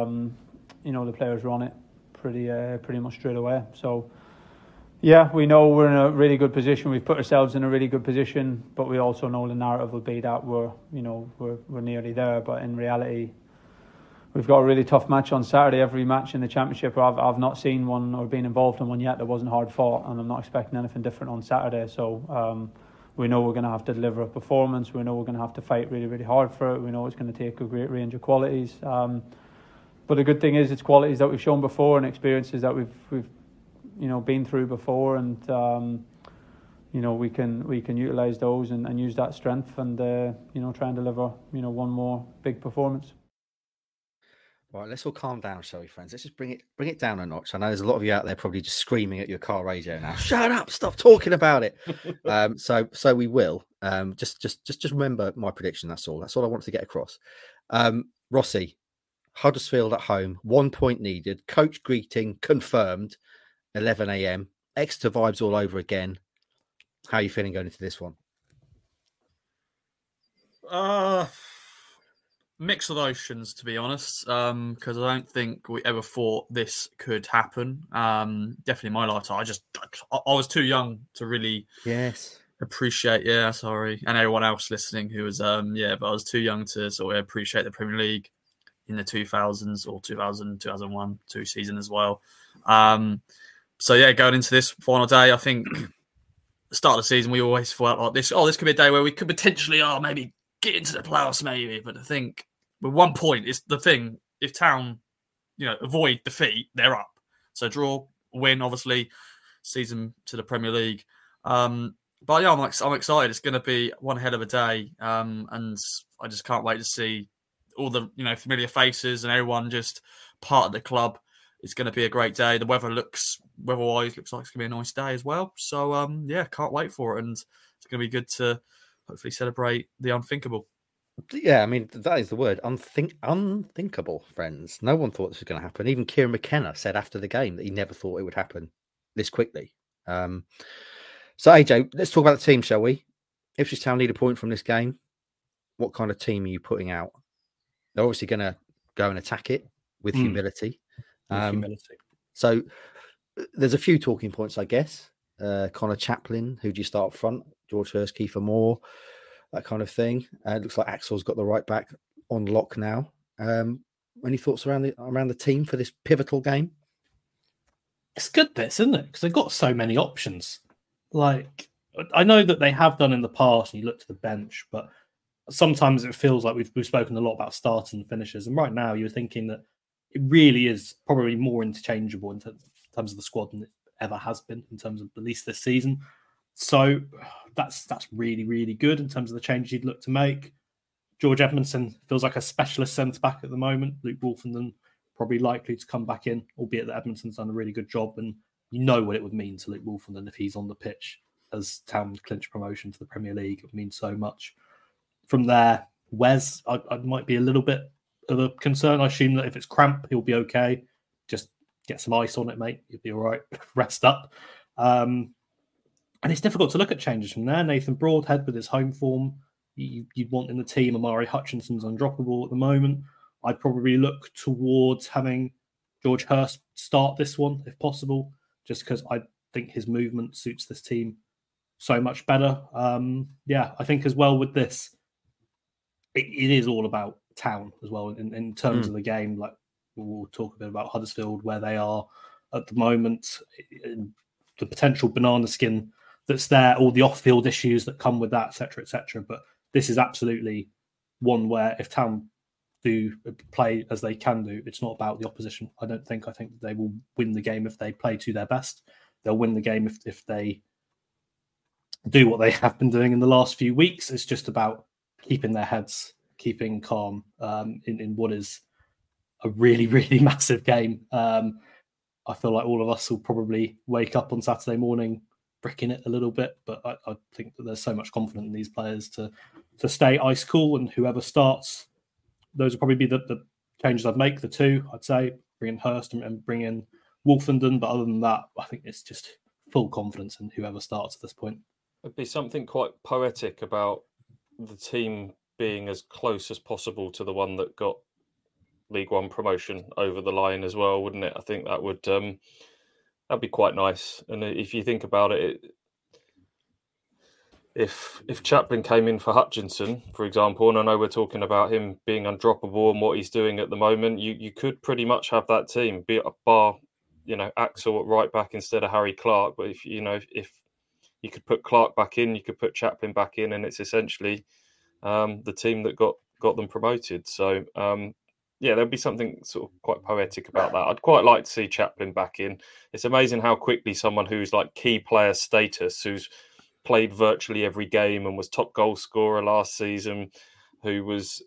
The players were on it pretty much straight away. So, yeah, we know we're in a really good position. We've put ourselves in a really good position, but we also know the narrative will be that we're nearly there. But in reality, we've got a really tough match on Saturday. Every match in the Championship, I've not seen one or been involved in one yet that wasn't hard fought, and I'm not expecting anything different on Saturday. So we know we're going to have to deliver a performance. We know we're going to have to fight really, really hard for it. We know it's going to take a great range of qualities. But the good thing is, it's qualities that we've shown before and experiences that we've been through before, and we can utilise those and use that strength and try and deliver one more big performance. Right, let's all calm down, shall we, friends? Let's just bring it down a notch. I know there's a lot of you out there probably just screaming at your car radio now. Shut up! Stop talking about it. So we will. Just remember my prediction. That's all. That's all I want to get across. Rossi, Huddersfield at home, 1 point needed. Coach greeting confirmed. 11 a.m. Exeter vibes all over again. How are you feeling going into this one? Mix of emotions, to be honest, because I don't think we ever thought this could happen. Definitely in my lifetime. I was too young to really appreciate. Yeah, sorry, and everyone else listening who was but I was too young to sort of appreciate the Premier League in the 2000s or 2000, 2001, 2 season as well. So yeah, going into this final day, I think the start of the season we always felt like this. This could be a day where we could potentially, maybe get into the playoffs, maybe. But I think with 1 point is the thing. If Town, avoid defeat, they're up. So draw, win, obviously, season to the Premier League. But yeah, I'm excited. It's going to be one hell of a day, and I just can't wait to see all the familiar faces and everyone just part of the club. It's going to be a great day. The weather-wise looks like it's going to be a nice day as well. So can't wait for it, and it's going to be good to hopefully celebrate the unthinkable. Yeah, I mean, that is the word. Unthinkable, friends. No one thought this was going to happen. Even Kieran McKenna said after the game that he never thought it would happen this quickly. So, AJ, let's talk about the team, shall we? Ipswich Town need a point from this game. What kind of team are you putting out? They're obviously going to go and attack it with humility. So there's a few talking points, I guess. Connor Chaplin, who do you start up front? George Hurst, Kiefer Moore, that kind of thing. It looks like Axel's got the right back on lock now. Any thoughts around the team for this pivotal game? It's good, this, isn't it? Because they've got so many options. Like, I know that they have done in the past, and you look to the bench, but sometimes it feels like we've spoken a lot about starters and finishers, and right now you're thinking that it really is probably more interchangeable in terms of the squad than it ever has been, in terms of at least this season. So that's really, really good in terms of the changes you'd look to make. George Edmondson feels like a specialist centre-back at the moment. Luke Wolfenden probably likely to come back in, albeit that Edmondson's done a really good job, and you know what it would mean to Luke Wolfenden if he's on the pitch as Town clinch promotion to the Premier League. It would mean so much. From there, Wes, I might be a little bit of a concern. I assume that if it's cramp, he'll be okay. Just get some ice on it, mate. You'll be all right. Rest up. And it's difficult to look at changes from there. Nathan Broadhead with his home form, you'd want in the team. Amari Hutchinson's undroppable at the moment. I'd probably look towards having George Hurst start this one, if possible, just because I think his movement suits this team so much better. I think as well with this, it is all about Town as well in terms of the game. Like we'll talk a bit about Huddersfield, where they are at the moment, the potential banana skin that's there, all the off-field issues that come with that, etc., etc. But this is absolutely one where if Town do play as they can do, it's not about the opposition. I think they will win the game if they play to their best. They'll win the game if they do what they have been doing in the last few weeks. It's just about keeping their heads, keeping calm in what is a really, really massive game. I feel like all of us will probably wake up on Saturday morning bricking it a little bit, but I think that there's so much confidence in these players to stay ice cool, and whoever starts, those will probably be the changes I'd make. The two, I'd say, bring in Hurst and bring in Wolfenden, but other than that, I think it's just full confidence in whoever starts at this point. There'd be something quite poetic about the team being as close as possible to the one that got League One promotion over the line as well, wouldn't it? I think that would that'd be quite nice. And if you think about it, if Chaplin came in for Hutchinson, for example, and I know we're talking about him being undroppable and what he's doing at the moment, you could pretty much have that team, be it a bar, Axel at right back instead of Harry Clark. But if you could put Clark back in, you could put Chaplin back in, and it's essentially the team that got them promoted. So there'd be something sort of quite poetic about that. I'd quite like to see Chaplin back in. It's amazing how quickly someone who's like key player status, who's played virtually every game and was top goal scorer last season, who is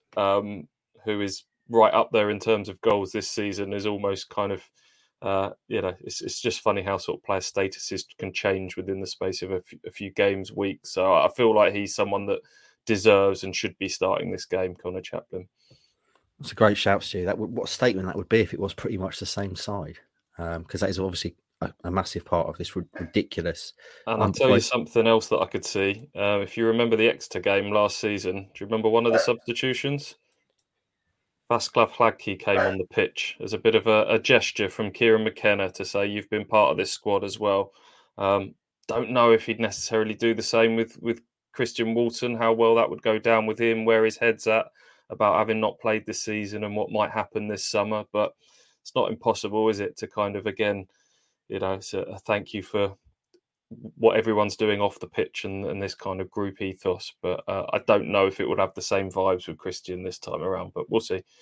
right up there in terms of goals this season, is almost kind of it's just funny how sort of player statuses can change within the space of a few games, weeks. So I feel like he's someone that deserves and should be starting this game, Connor Chaplin. That's a great shout, Stu. What a statement that would be if it was pretty much the same side, because that is obviously a massive part of this ridiculous. And I'll tell you something else that I could see. If you remember the Exeter game last season, do you remember one of the substitutions? Václav Hladký came on the pitch as a bit of a gesture from Kieran McKenna to say, you've been part of this squad as well. Don't know if he'd necessarily do the same with Christian Walton, how well that would go down with him, where his head's at about having not played this season and what might happen this summer. But it's not impossible, is it, to kind of, again, it's a thank you for what everyone's doing off the pitch and this kind of group ethos. But I don't know if it would have the same vibes with Christian this time around, but we'll see.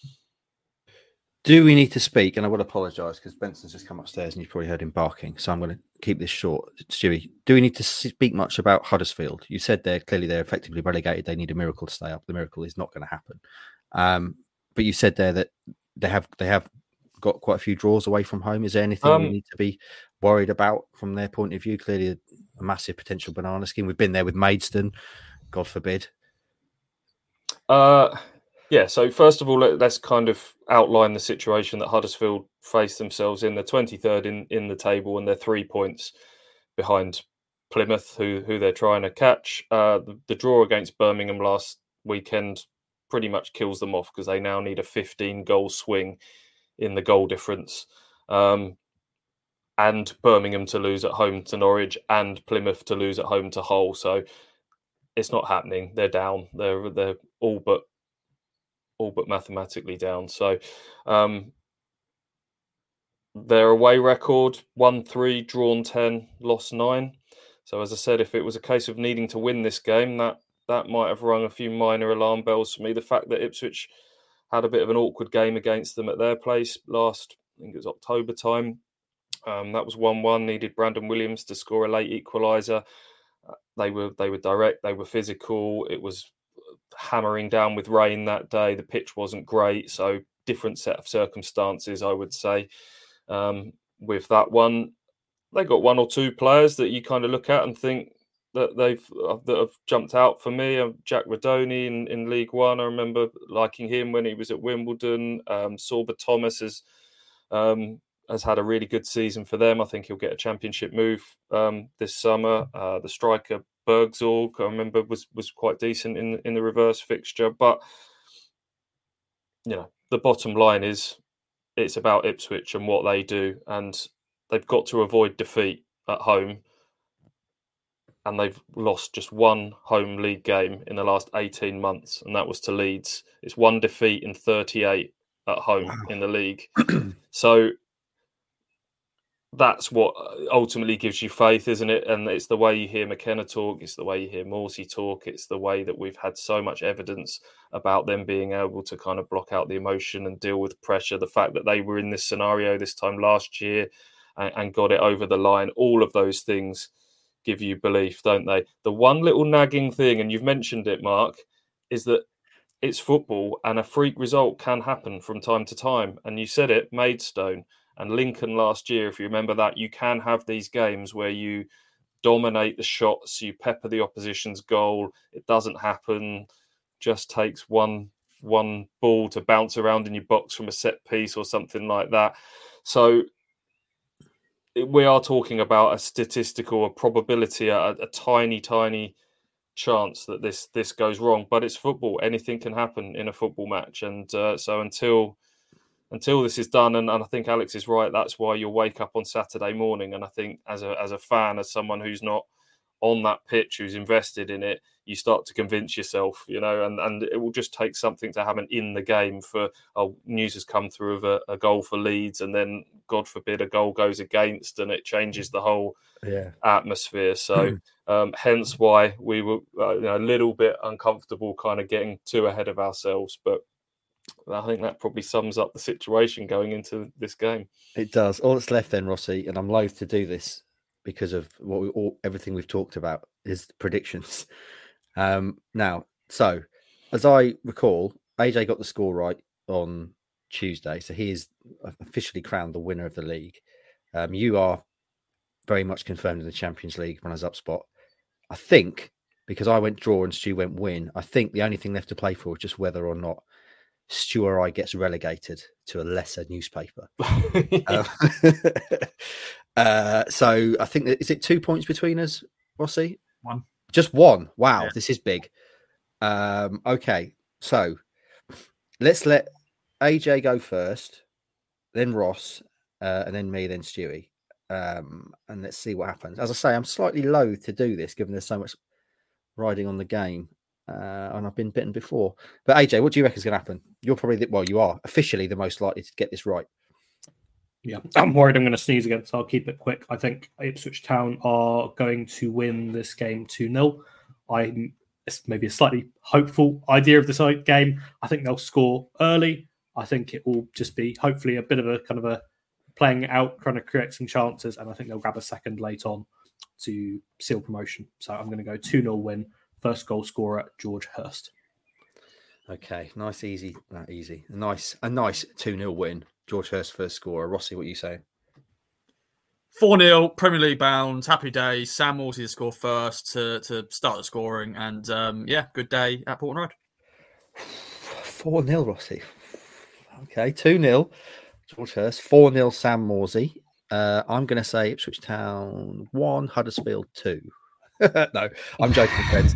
Do we need to speak? And I will apologise because Benson's just come upstairs and you've probably heard him barking. So I'm going to keep this short. Stewie, do we need to speak much about Huddersfield? You said they're effectively relegated. They need a miracle to stay up. The miracle is not going to happen. But you said there that they have got quite a few draws away from home. Is there anything we need to be worried about from their point of view? Clearly a massive potential banana skin. We've been there with Maidstone, God forbid. Yeah, so first of all, let's kind of outline the situation that Huddersfield face themselves in. They're 23rd in the table and they're 3 points behind Plymouth, who they're trying to catch. The draw against Birmingham last weekend pretty much kills them off because they now need a 15-goal swing in the goal difference. And Birmingham to lose at home to Norwich and Plymouth to lose at home to Hull. So it's not happening. They're down. They're all but mathematically down. So their away record, 1-3, drawn 10, lost 9. So as I said, if it was a case of needing to win this game, that might have rung a few minor alarm bells for me. The fact that Ipswich had a bit of an awkward game against them at their place last, I think it was October time. That was 1-1, needed Brandon Williams to score a late equaliser. They were direct, they were physical. It was hammering down with rain that day. The pitch wasn't great, so different set of circumstances, I would say. With that one, they got one or two players that you kind of look at and think that that have jumped out for me. Jack Rodoni in League One, I remember liking him when he was at Wimbledon. Sorba Thomas has had a really good season for them. I think he'll get a championship move this summer. The striker Bergzorg, I remember, was quite decent in the reverse fixture. But the bottom line is it's about Ipswich and what they do, and they've got to avoid defeat at home and they've lost just one home league game in the last 18 months, and that was to Leeds. It's one defeat in 38 at home in the league. So that's what ultimately gives you faith, isn't it? And it's the way you hear McKenna talk, it's the way you hear Morsey talk, it's the way that we've had so much evidence about them being able to kind of block out the emotion and deal with pressure. The fact that they were in this scenario this time last year and got it over the line, all of those things give you belief, don't they? The one little nagging thing, and you've mentioned it, Mark, is that it's football and a freak result can happen from time to time. And you said it, Maidstone and Lincoln last year, if you remember that, you can have these games where you dominate the shots, you pepper the opposition's goal, it doesn't happen, just takes one ball to bounce around in your box from a set piece or something like that. So we are talking about a statistical, a probability, a tiny chance that this goes wrong. But it's football; anything can happen in a football match. And so until this is done, and I think Alex is right, that's why you'll wake up on Saturday morning. And I think as a fan, as someone who's not on that pitch, who's invested in it, you start to convince yourself, and it will just take something to happen in the game for news has come through of a goal for Leeds, and then God forbid a goal goes against, and it changes the whole atmosphere. So hence why we were a little bit uncomfortable kind of getting too ahead of ourselves. But I think that probably sums up the situation going into this game. It does. All that's left then, Rossi, and I'm loath to do this because of everything we've talked about, is predictions. Now, so as I recall, AJ got the score right on Tuesday, so he is officially crowned the winner of the league. You are very much confirmed in the Champions League runners-up spot. I think, because I went draw and Stu went win, I think the only thing left to play for is just whether or not Stu or I gets relegated to a lesser newspaper. So I think is it 2 points between us, Rossi? One. Just one. Wow, This is big. Okay, so let's let AJ go first, then Ross, and then me, then Stewie. And let's see what happens. As I say, I'm slightly loath to do this, given there's so much riding on the game. And I've been bitten before. But AJ, what do you reckon is going to happen? You're probably, you are officially the most likely to get this right. Yeah, I'm worried I'm going to sneeze again, so I'll keep it quick. I think Ipswich Town are going to win this game 2-0. It's maybe a slightly hopeful idea of this game. I think they'll score early. I think it will just be hopefully a bit of a kind of a playing it out, trying to create some chances, and I think they'll grab a second late on to seal promotion. So I'm going to go 2-0 win. First goal scorer, George Hurst. Okay, nice, easy. A nice 2-0 win. George Hurst first scorer. Rossi, what are you saying? 4-0, Premier League bound, happy day. Sam Morsey to score first to start the scoring. And good day at Portland Road. 4-0, Rossi. Okay, 2-0, George Hurst. 4-0, Sam Morsey. I'm going to say Ipswich Town 1, Huddersfield 2. No, I'm joking, friends.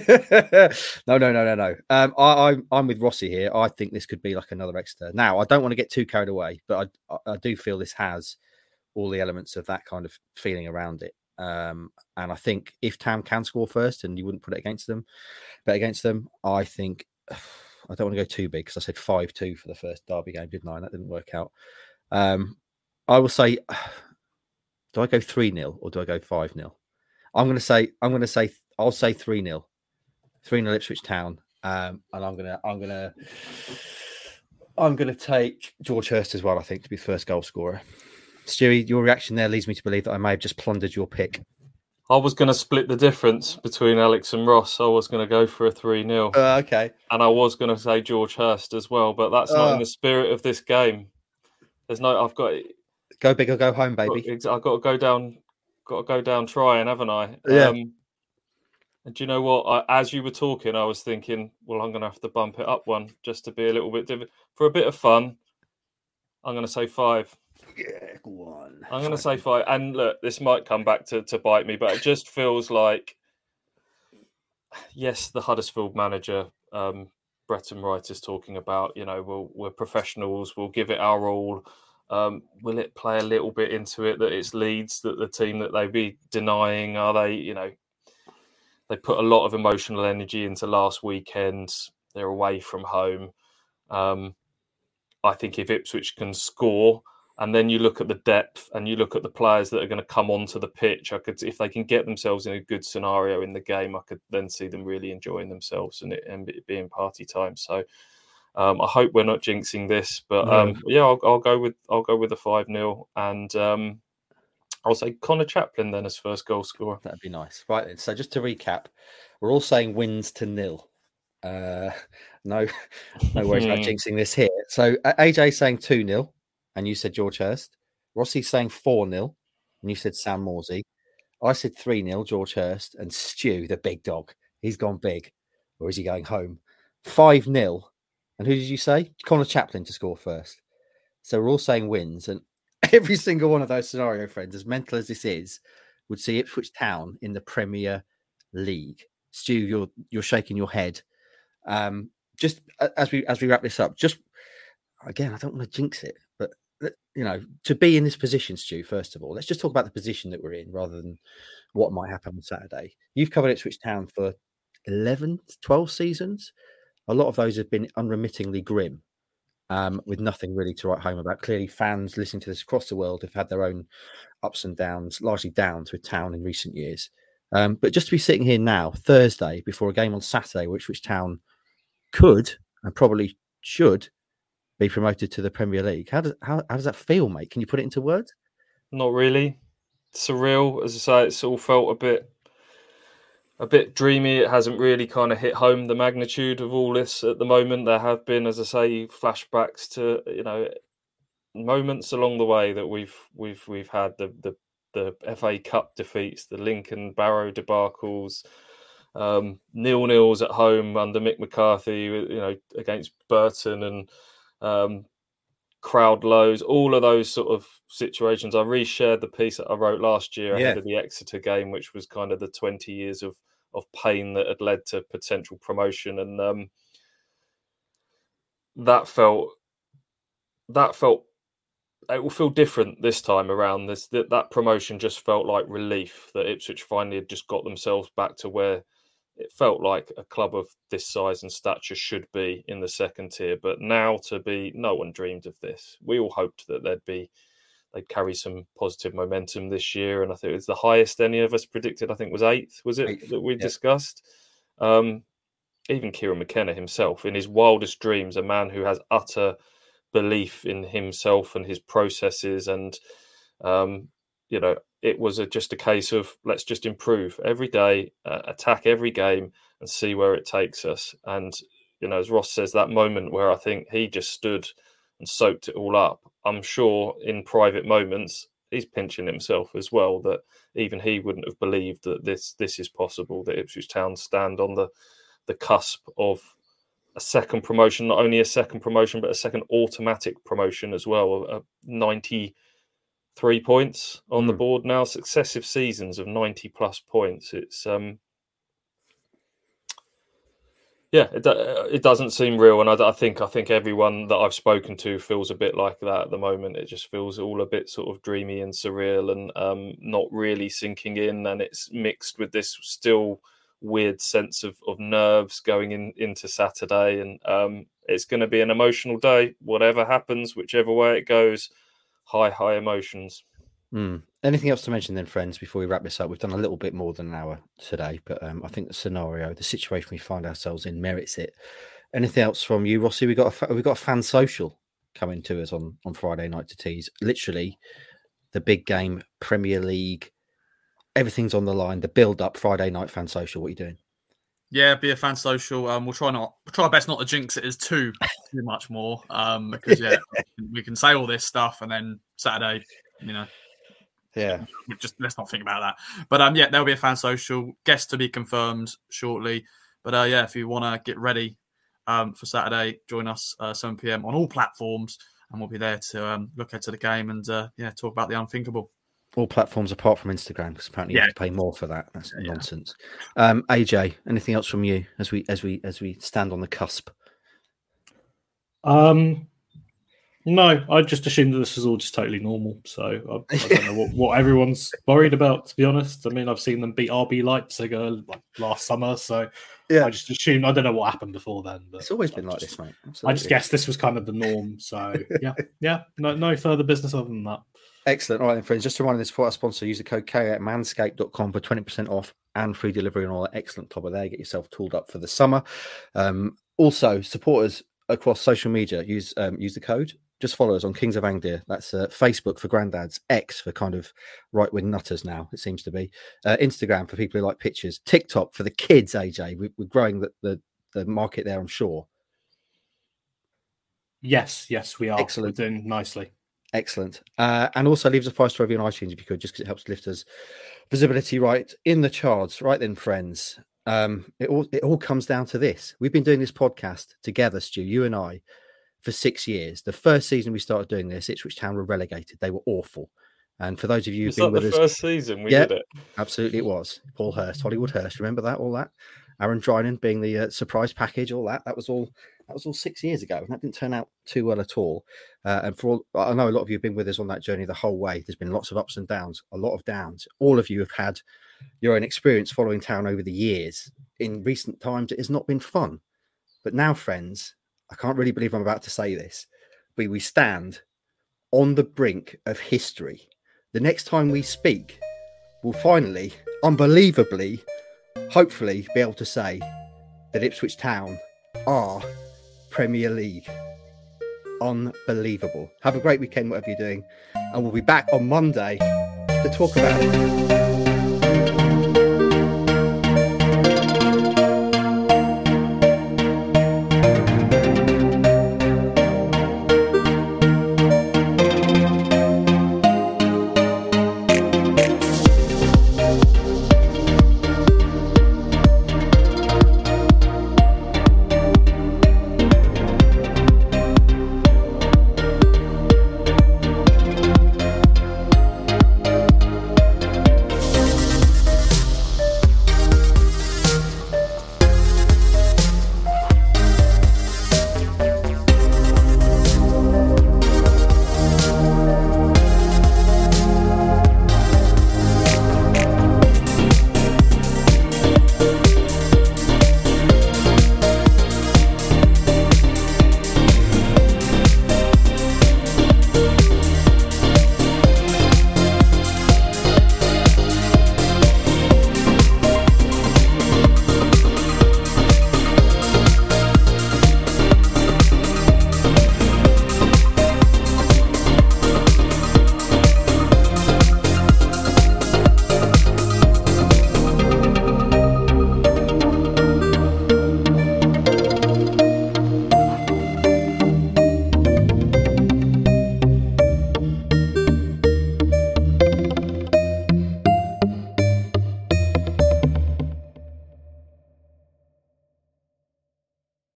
No. I'm with Rossi here. I think this could be like another extra. Now, I don't want to get too carried away, but I do feel this has all the elements of that kind of feeling around it. And I think if Tam can score first, and you wouldn't put it against them, I think I don't want to go too big because I said 5-2 for the first derby game, didn't I? And that didn't work out. I will say, do I go 3-0 or do I go 5-0? I'll say 3-0. 3-0 Ipswich Town. And I'm gonna take George Hurst as well, I think, to be the first goal scorer. Stewie, your reaction there leads me to believe that I may have just plundered your pick. I was going to split the difference between Alex and Ross. I was going to go for a 3-0. Okay. And I was going to say George Hurst as well, but that's not in the spirit of this game. I've got go big or go home, baby. I've got to go down. Got to go down trying, haven't I? Yeah. And do you know what? As you were talking, I was thinking, well, I'm going to have to bump it up one just to be a little bit different. For a bit of fun, I'm going to say 5. Yeah, go on. I'm going to say 5. And look, this might come back to bite me, but it just feels like, yes, the Huddersfield manager, Bretton Wright, is talking about, we're professionals, we'll give it our all. Will it play a little bit into it that it's Leeds, that the team that they be denying? Are they, They put a lot of emotional energy into last weekend. They're away from home. I think if Ipswich can score, and then you look at the depth and you look at the players that are going to come onto the pitch, if they can get themselves in a good scenario in the game, I could then see them really enjoying themselves and it being party time. So I hope we're not jinxing this, but I'll go with a 5-0, and I'll say Connor Chaplin then as first goal scorer. That'd be nice. Right then. So just to recap, we're all saying wins to 0. No worries about jinxing this here. So AJ saying 2-0, and you said George Hurst. Rossi saying 4-0, and you said Sam Morsey. I said 3-0, George Hurst, and Stu, the big dog, he's gone big, or is he going home? 5-0, and who did you say? Connor Chaplin to score first. So we're all saying wins, and every single one of those scenario, friends, as mental as this is, would see Ipswich Town in the Premier League. Stu, you're shaking your head. Just as we wrap this up, just again, I don't want to jinx it, but to be in this position, Stu, first of all, let's just talk about the position that we're in rather than what might happen on Saturday. You've covered Ipswich Town for 11, 12 seasons. A lot of those have been unremittingly grim, with nothing really to write home about. Clearly, fans listening to this across the world have had their own ups and downs, largely downs with Town in recent years. But just to be sitting here now, Thursday, before a game on Saturday, which Town could and probably should be promoted to the Premier League. How does that feel, mate? Can you put it into words? Not really. Surreal, as I say. It's all felt a bit dreamy. It hasn't really kind of hit home the magnitude of all this at the moment. There have been, as I say, flashbacks to moments along the way that we've had the FA Cup defeats, the Lincoln Barrow debacles. 0-0s at home under Mick McCarthy, against Burton, and crowd lows, all of those sort of situations. I reshared the piece that I wrote last year ahead of the Exeter game, which was kind of the 20 years of pain that had led to potential promotion, and that felt it will feel different this time around. That promotion just felt like relief that Ipswich finally had just got themselves back to where it felt like a club of this size and stature should be in the second tier. But now no one dreamed of this. We all hoped that they'd carry some positive momentum this year, and I think it was the highest any of us predicted. I think it was 8th, was it, that we discussed? Even Kieran McKenna himself, in his wildest dreams, a man who has utter belief in himself and his processes, and it was just a case of let's just improve every day, attack every game, and see where it takes us. And as Ross says, that moment where I think he just stood and soaked it all up, I'm sure in private moments he's pinching himself as well, that even he wouldn't have believed that this is possible, that Ipswich Town stand on the cusp of a second promotion, not only a second promotion, but a second automatic promotion as well. 93 points on the board now, successive seasons of 90 plus points. It's it doesn't seem real, and I think everyone that I've spoken to feels a bit like that at the moment. It just feels all a bit sort of dreamy and surreal, and not really sinking in, and it's mixed with this still weird sense of nerves going into Saturday, and it's going to be an emotional day, whatever happens, whichever way it goes. High emotions. Anything else to mention then, friends, before we wrap this up? We've done a little bit more than an hour today, but I think the situation we find ourselves in merits it. Anything else from you, Rossi? We got a fan social coming to us on Friday night to tease. Literally, the big game, Premier League, everything's on the line. The build-up, Friday night fan social. What are you doing? Yeah, be a fan social. We'll try our best not to jinx it as too much more. Because we can say all this stuff and then Saturday, let's not think about that. But there'll be a fan social. Guests to be confirmed shortly. But if you want to get ready for Saturday, join us 7 p.m. on all platforms, and we'll be there to look ahead to the game and talk about the unthinkable. All platforms apart from Instagram, because apparently you have to pay more for that. That's nonsense. AJ, anything else from you as we stand on the cusp? No, I just assumed that this was all just totally normal. So I don't know what everyone's worried about, to be honest. I mean, I've seen them beat RB Leipzig last summer, so I just assumed. I don't know what happened before then. But it's always been like this, mate. Absolutely. I just guessed this was kind of the norm. So yeah, no further business other than that. Excellent. All right, then, friends. Just a reminder, this for our sponsor, use the code K at manscaped.com for 20% off and free delivery and all that excellent top of there. Get yourself tooled up for the summer. Also, supporters across social media, use the code. Just follow us on Kings of Anglia. That's Facebook for granddads, X for kind of right-wing nutters now, it seems to be. Instagram for people who like pictures. TikTok for the kids, AJ. We're growing the market there, I'm sure. Yes, we are. Excellent. We're doing nicely. Excellent. And also leave us a 5-star review on iTunes if you could, just because it helps lift us visibility right in the charts. Right then, friends. It all comes down to this. We've been doing this podcast together, Stu, you and I, for 6 years. The first season we started doing this, Ipswich Town were relegated. They were awful. And for those of you who've been with us, first season we did it. Absolutely, it was. Paul Hurst, Hollywood Hurst. Remember that? All that. Aaron Drinan being the surprise package. All that. That was all 6 years ago. And that didn't turn out too well at all. And I know a lot of you have been with us on that journey the whole way. There's been lots of ups and downs, a lot of downs. All of you have had your own experience following Town over the years. In recent times, it has not been fun. But now, friends, I can't really believe I'm about to say this, but we stand on the brink of history. The next time we speak, we'll finally, unbelievably, hopefully be able to say that Ipswich Town are Premier League. Unbelievable. Have a great weekend, whatever you're doing. And we'll be back on Monday to talk about it.